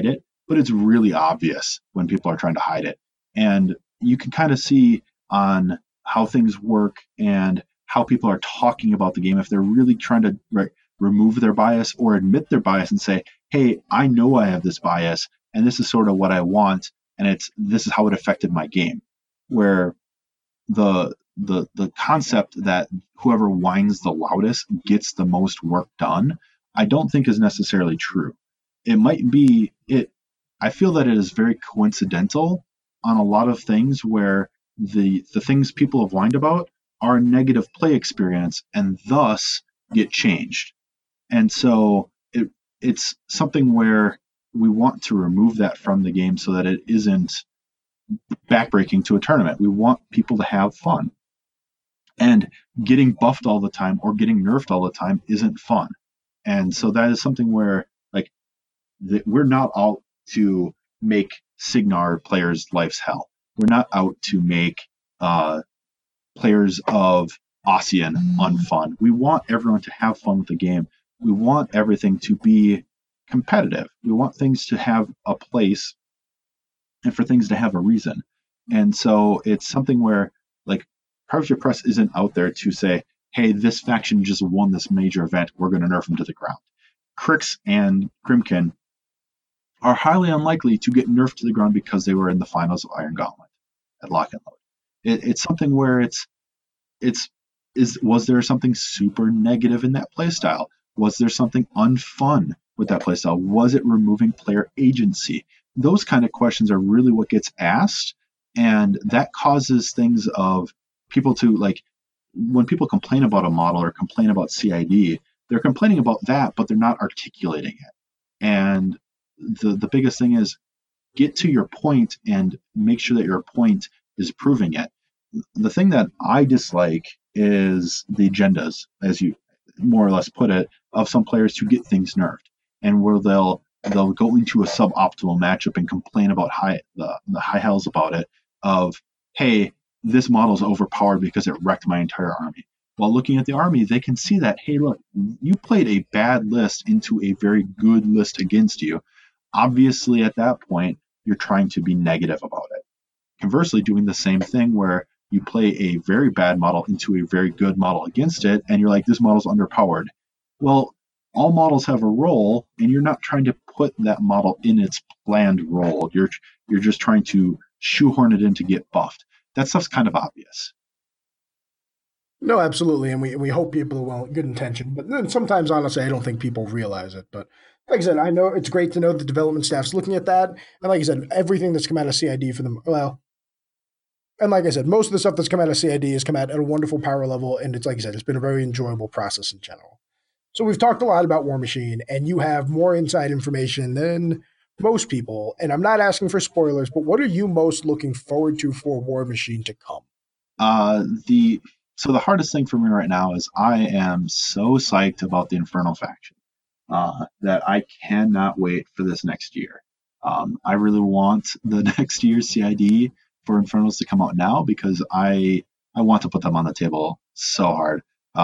but it's really obvious when people are trying to hide it. And you can kind of see on how things work and how people are talking about the game if they're really trying to remove their bias or admit their bias and say, hey, I know I have this bias and this is sort of what I want, and this is how it affected my game. Where the concept that whoever whines the loudest gets the most work done, I don't think is necessarily true. It might be it. I feel that it is very coincidental on a lot of things where the things people have whined about are a negative play experience and thus get changed. And so it's something where we want to remove that from the game so that it isn't backbreaking to a tournament. We want people to have fun. And getting buffed all the time or getting nerfed all the time isn't fun. And so that is something where we're not out to make Cygnar players' life's hell. We're not out to make players of Ossian unfun. We want everyone to have fun with the game. We want everything to be competitive. We want things to have a place and for things to have a reason. And so it's something where Privateer Press isn't out there to say, hey, this faction just won this major event, we're going to nerf them to the ground. Crix and Grymkin are highly unlikely to get nerfed to the ground because they were in the finals of Iron Gauntlet at Lock and Load. It's something where was there something super negative in that playstyle? Was there something unfun with that playstyle? Was it removing player agency? Those kind of questions are really what gets asked, and that causes things of people to when people complain about a model or complain about CID, they're complaining about that, but they're not articulating it. And the biggest thing is get to your point and make sure that your point is proving it. The thing that I dislike is the agendas, as you more or less put it, of some players to get things nerfed, and where they'll go into a suboptimal matchup and complain about the high hells about it of, hey, this model's overpowered because it wrecked my entire army. While looking at the army, they can see that, hey, look, you played a bad list into a very good list against you. Obviously, at that point, you're trying to be negative about it. Conversely, doing the same thing where you play a very bad model into a very good model against it, and you're like, this model's underpowered. Well, all models have a role, and you're not trying to put that model in its planned role. You're just trying to shoehorn it in to get buffed. That stuff's kind of obvious. No, absolutely, and we hope people will good intention, but then sometimes, honestly, I don't think people realize it. But like I said, I know it's great to know the development staff's looking at that, and like I said, everything that's come out of CID for them, and like I said, most of the stuff that's come out of CID has come out at a wonderful power level, and it's like I said, it's been a very enjoyable process in general. So we've talked a lot about War Machine, and you have more inside information than most people, and I'm not asking for spoilers, but what are you most looking forward to for War Machine to come? So the hardest thing for me right now is I am so psyched about the Infernal faction that I cannot wait for this next year. I really want the next year's CID for Infernals to come out now because I want to put them on the table so hard.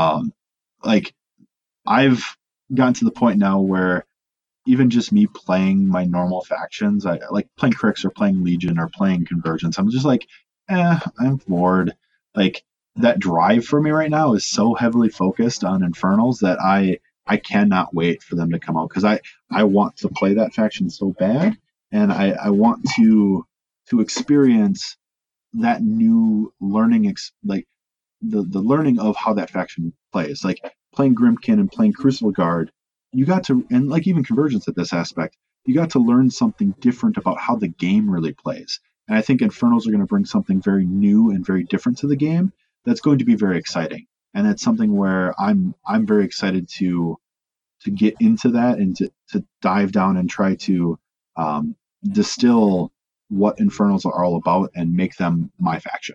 I've gotten to the point now where even just me playing my normal factions, I like playing Crix or playing Legion or playing Convergence, I'm just like, I'm bored. That drive for me right now is so heavily focused on Infernals that I cannot wait for them to come out because I want to play that faction so bad, and I want to experience that new learning, the learning of how that faction plays. Like playing Grymkin and playing Crucible Guard, you got to, and even Convergence at this aspect, you got to learn something different about how the game really plays. And I think Infernals are going to bring something very new and very different to the game that's going to be very exciting. And it's something where I'm very excited to get into that and to dive down and try to distill what Infernals are all about and make them my faction.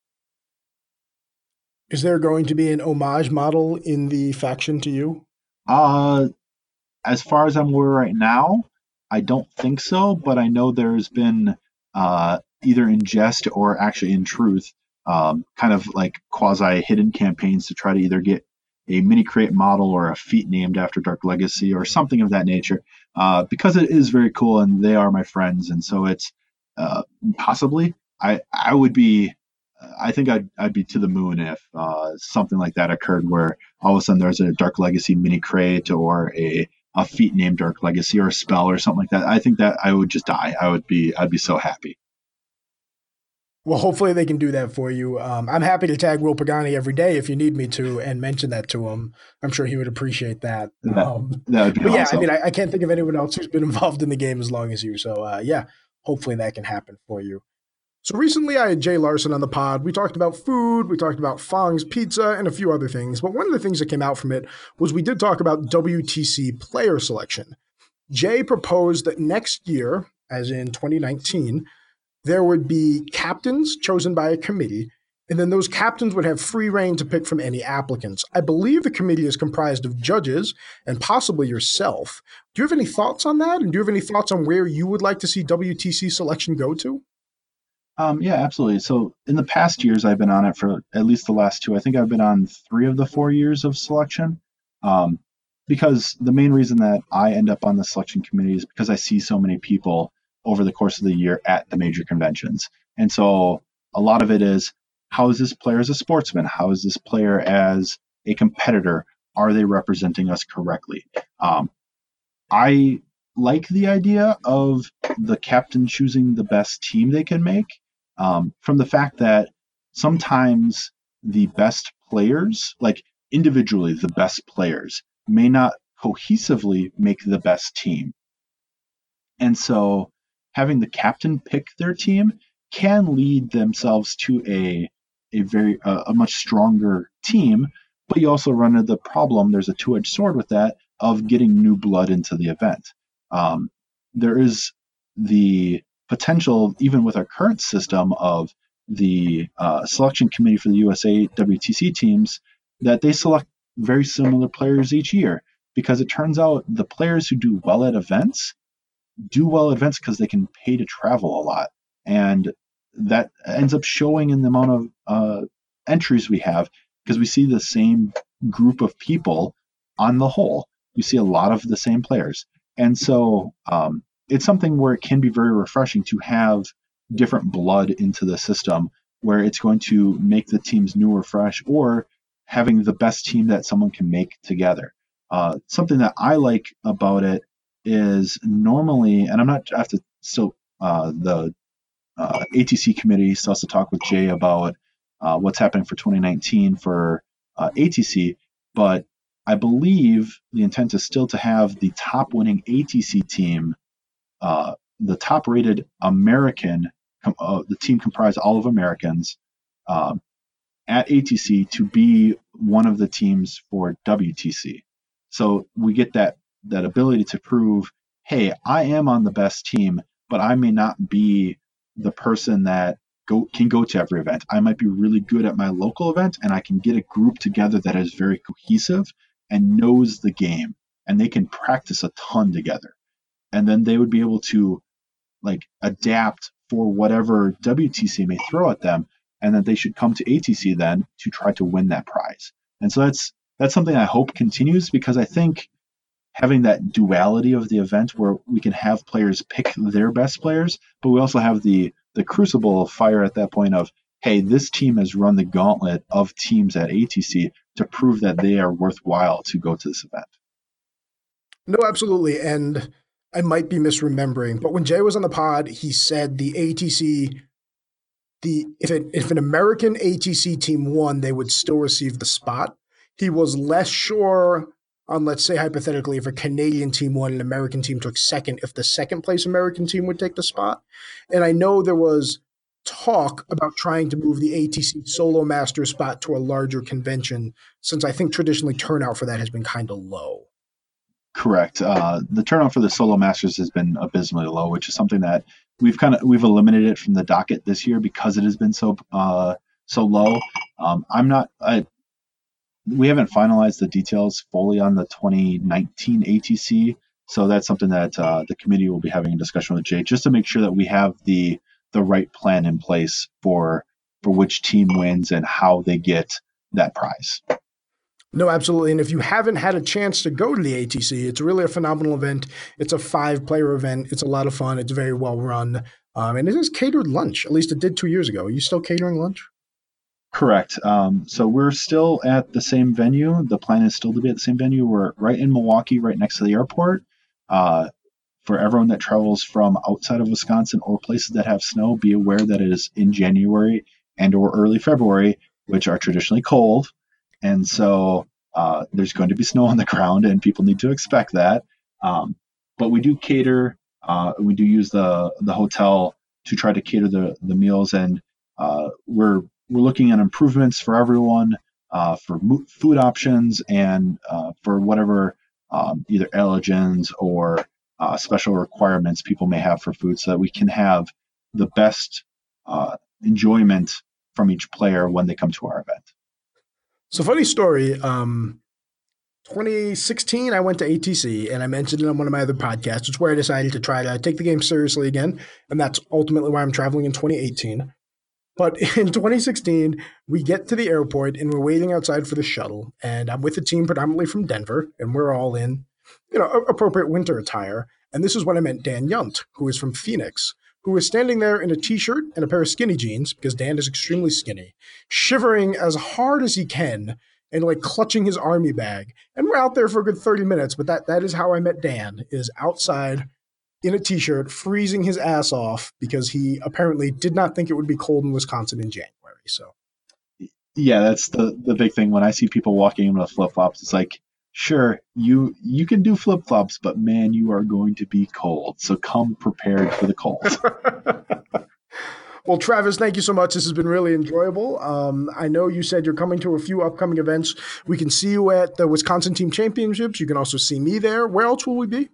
Is there going to be an homage model in the faction to you? As far as I'm aware right now, I don't think so, but I know there's been either in jest or actually in truth kind of like quasi hidden campaigns to try to either get a mini crate model or a feat named after Dark Legacy or something of that nature, because it is very cool and they are my friends. And so it's possibly I would be. I think I'd be to the moon if something like that occurred, where all of a sudden there's a Dark Legacy mini crate or a feat named Dark Legacy or a spell or something like that. I think that I would just die. I'd be so happy. Well, hopefully they can do that for you. I'm happy to tag Will Pagani every day if you need me to and mention that to him. I'm sure he would appreciate that. That would be but awesome. Yeah, I mean, I can't think of anyone else who's been involved in the game as long as you. So, yeah, hopefully that can happen for you. So recently I had Jay Larson on the pod. We talked about food, we talked about Fong's Pizza, and a few other things. But one of the things that came out from it was we did talk about WTC player selection. Jay proposed that next year, as in 2019, there would be captains chosen by a committee, and then those captains would have free reign to pick from any applicants. I believe the committee is comprised of judges and possibly yourself. Do you have any thoughts on that? And do you have any thoughts on where you would like to see WTC selection go to? Yeah, absolutely. So in the past years, I've been on it for at least the last two. I think I've been on 3 of the 4 years of selection. Because the main reason that I end up on the selection committee is because I see so many people over the course of the year at the major conventions. And so a lot of it is, how is this player as a sportsman? How is this player as a competitor? Are they representing us correctly? I like the idea of the captain choosing the best team they can make, from the fact that sometimes the best players, like individually the best players, may not cohesively make the best team. And so having the captain pick their team can lead themselves to a much stronger team, but you also run into the problem, there's a two-edged sword with that, of getting new blood into the event. There is the potential, even with our current system of the selection committee for the USA WTC teams, that they select very similar players each year, because it turns out the players who do well at events because they can pay to travel a lot, and that ends up showing in the amount of entries we have, because we see the same group of people on the whole. You see a lot of the same players, and so it's something where it can be very refreshing to have different blood into the system, where it's going to make the teams new or fresh, or having the best team that someone can make together. Something that I like about it is normally, and I have to still, the ATC committee still has to talk with Jay about what's happening for 2019 for ATC, but I believe the intent is still to have the top winning ATC team, the top rated American, the team comprised all of Americans at ATC, to be one of the teams for WTC. So we get that ability to prove, hey, I am on the best team, but I may not be the person that can go to every event. I might be really good at my local event, and I can get a group together that is very cohesive and knows the game, and they can practice a ton together. And then they would be able to adapt for whatever WTC may throw at them, and that they should come to ATC then to try to win that prize. And so that's something I hope continues, because I think having that duality of the event where we can have players pick their best players, but we also have the crucible of fire at that point of, hey, this team has run the gauntlet of teams at ATC to prove that they are worthwhile to go to this event. No, absolutely. And I might be misremembering, but when Jay was on the pod, he said the ATC, if an American ATC team won, they would still receive the spot. He was less sure on, let's say hypothetically, if a Canadian team won and an American team took second, if the second place American team would take the spot. And I know there was talk about trying to move the ATC Solo Master spot to a larger convention, since I think traditionally turnout for that has been kind of low. Correct. The turnout for the Solo Masters has been abysmally low, which is something that we've eliminated it from the docket this year because it has been so low. We haven't finalized the details fully on the 2019 ATC, so that's something that the committee will be having a discussion with Jay, just to make sure that we have the right plan in place for which team wins and how they get that prize. No, absolutely. And if you haven't had a chance to go to the ATC, it's really a phenomenal event. It's a 5-player event. It's a lot of fun. It's very well run. And it is catered lunch. At least it did 2 years ago. Are you still catering lunch? Correct. So we're still at the same venue. The plan is still to be at the same venue. We're right in Milwaukee, right next to the airport. For everyone that travels from outside of Wisconsin or places that have snow, be aware that it is in January and or early February, which are traditionally cold. And so there's going to be snow on the ground, and people need to expect that. But we do cater. We do use the hotel to try to cater the meals, and we're looking at improvements for everyone, for food options, and for whatever either allergens or special requirements people may have for food, so that we can have the best enjoyment from each player when they come to our event. So funny story. 2016, I went to ATC, and I mentioned it on one of my other podcasts. It's where I decided to try to take the game seriously again, and that's ultimately why I'm traveling in 2018. But in 2016, we get to the airport, and we're waiting outside for the shuttle, and I'm with a team predominantly from Denver, and we're all in, appropriate winter attire. And this is when I met Dan Yunt, who is from Phoenix, who was standing there in a t-shirt and a pair of skinny jeans, because Dan is extremely skinny, shivering as hard as he can and like clutching his army bag. And we're out there for a good 30 minutes, but that is how I met Dan, is outside in a t-shirt, freezing his ass off because he apparently did not think it would be cold in Wisconsin in January. So, yeah, that's the big thing. When I see people walking in with flip-flops, it's like, sure, you can do flip-flops, but man, you are going to be cold. So come prepared for the cold. Well, Travis, thank you so much. This has been really enjoyable. I know you said you're coming to a few upcoming events. We can see you at the Wisconsin Team Championships. You can also see me there. Where else will we be?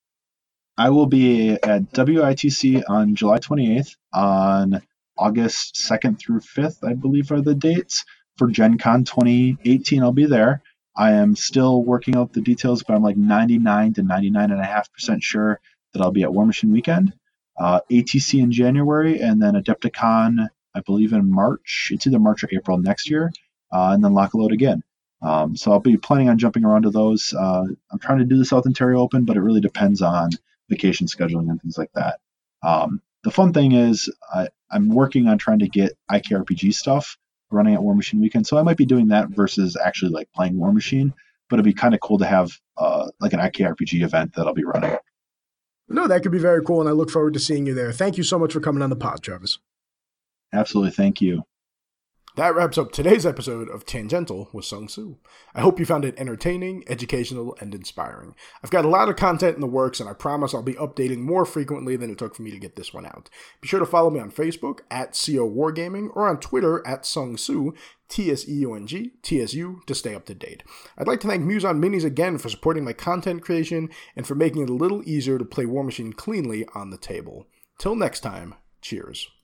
I will be at WITC on July 28th. On August 2nd through 5th, I believe, are the dates. For Gen Con 2018, I'll be there. I am still working out the details, but I'm like 99 to 99.5% sure that I'll be at War Machine Weekend. ATC in January, and then Adepticon, I believe, in March. It's either March or April next year, and then Lock and Load again. So I'll be planning on jumping around to those. I'm trying to do the South Ontario Open, but it really depends on vacation scheduling and things like that. The fun thing is I'm working on trying to get IKRPG stuff running at War Machine Weekend, so I might be doing that versus actually like playing War Machine, but it'd be kind of cool to have like an IKRPG event that I'll be running. No, that could be very cool, and I look forward to seeing you there. Thank you so much for coming on the pod, Travis. Absolutely, thank you. That wraps up today's episode of Tangential with Sung Soo. I hope you found it entertaining, educational, and inspiring. I've got a lot of content in the works, and I promise I'll be updating more frequently than it took for me to get this one out. Be sure to follow me on Facebook at CO Wargaming or on Twitter at Sung Soo, TSEUNG, TSU, to stay up to date. I'd like to thank Muson Minis again for supporting my content creation and for making it a little easier to play War Machine cleanly on the table. Till next time, cheers.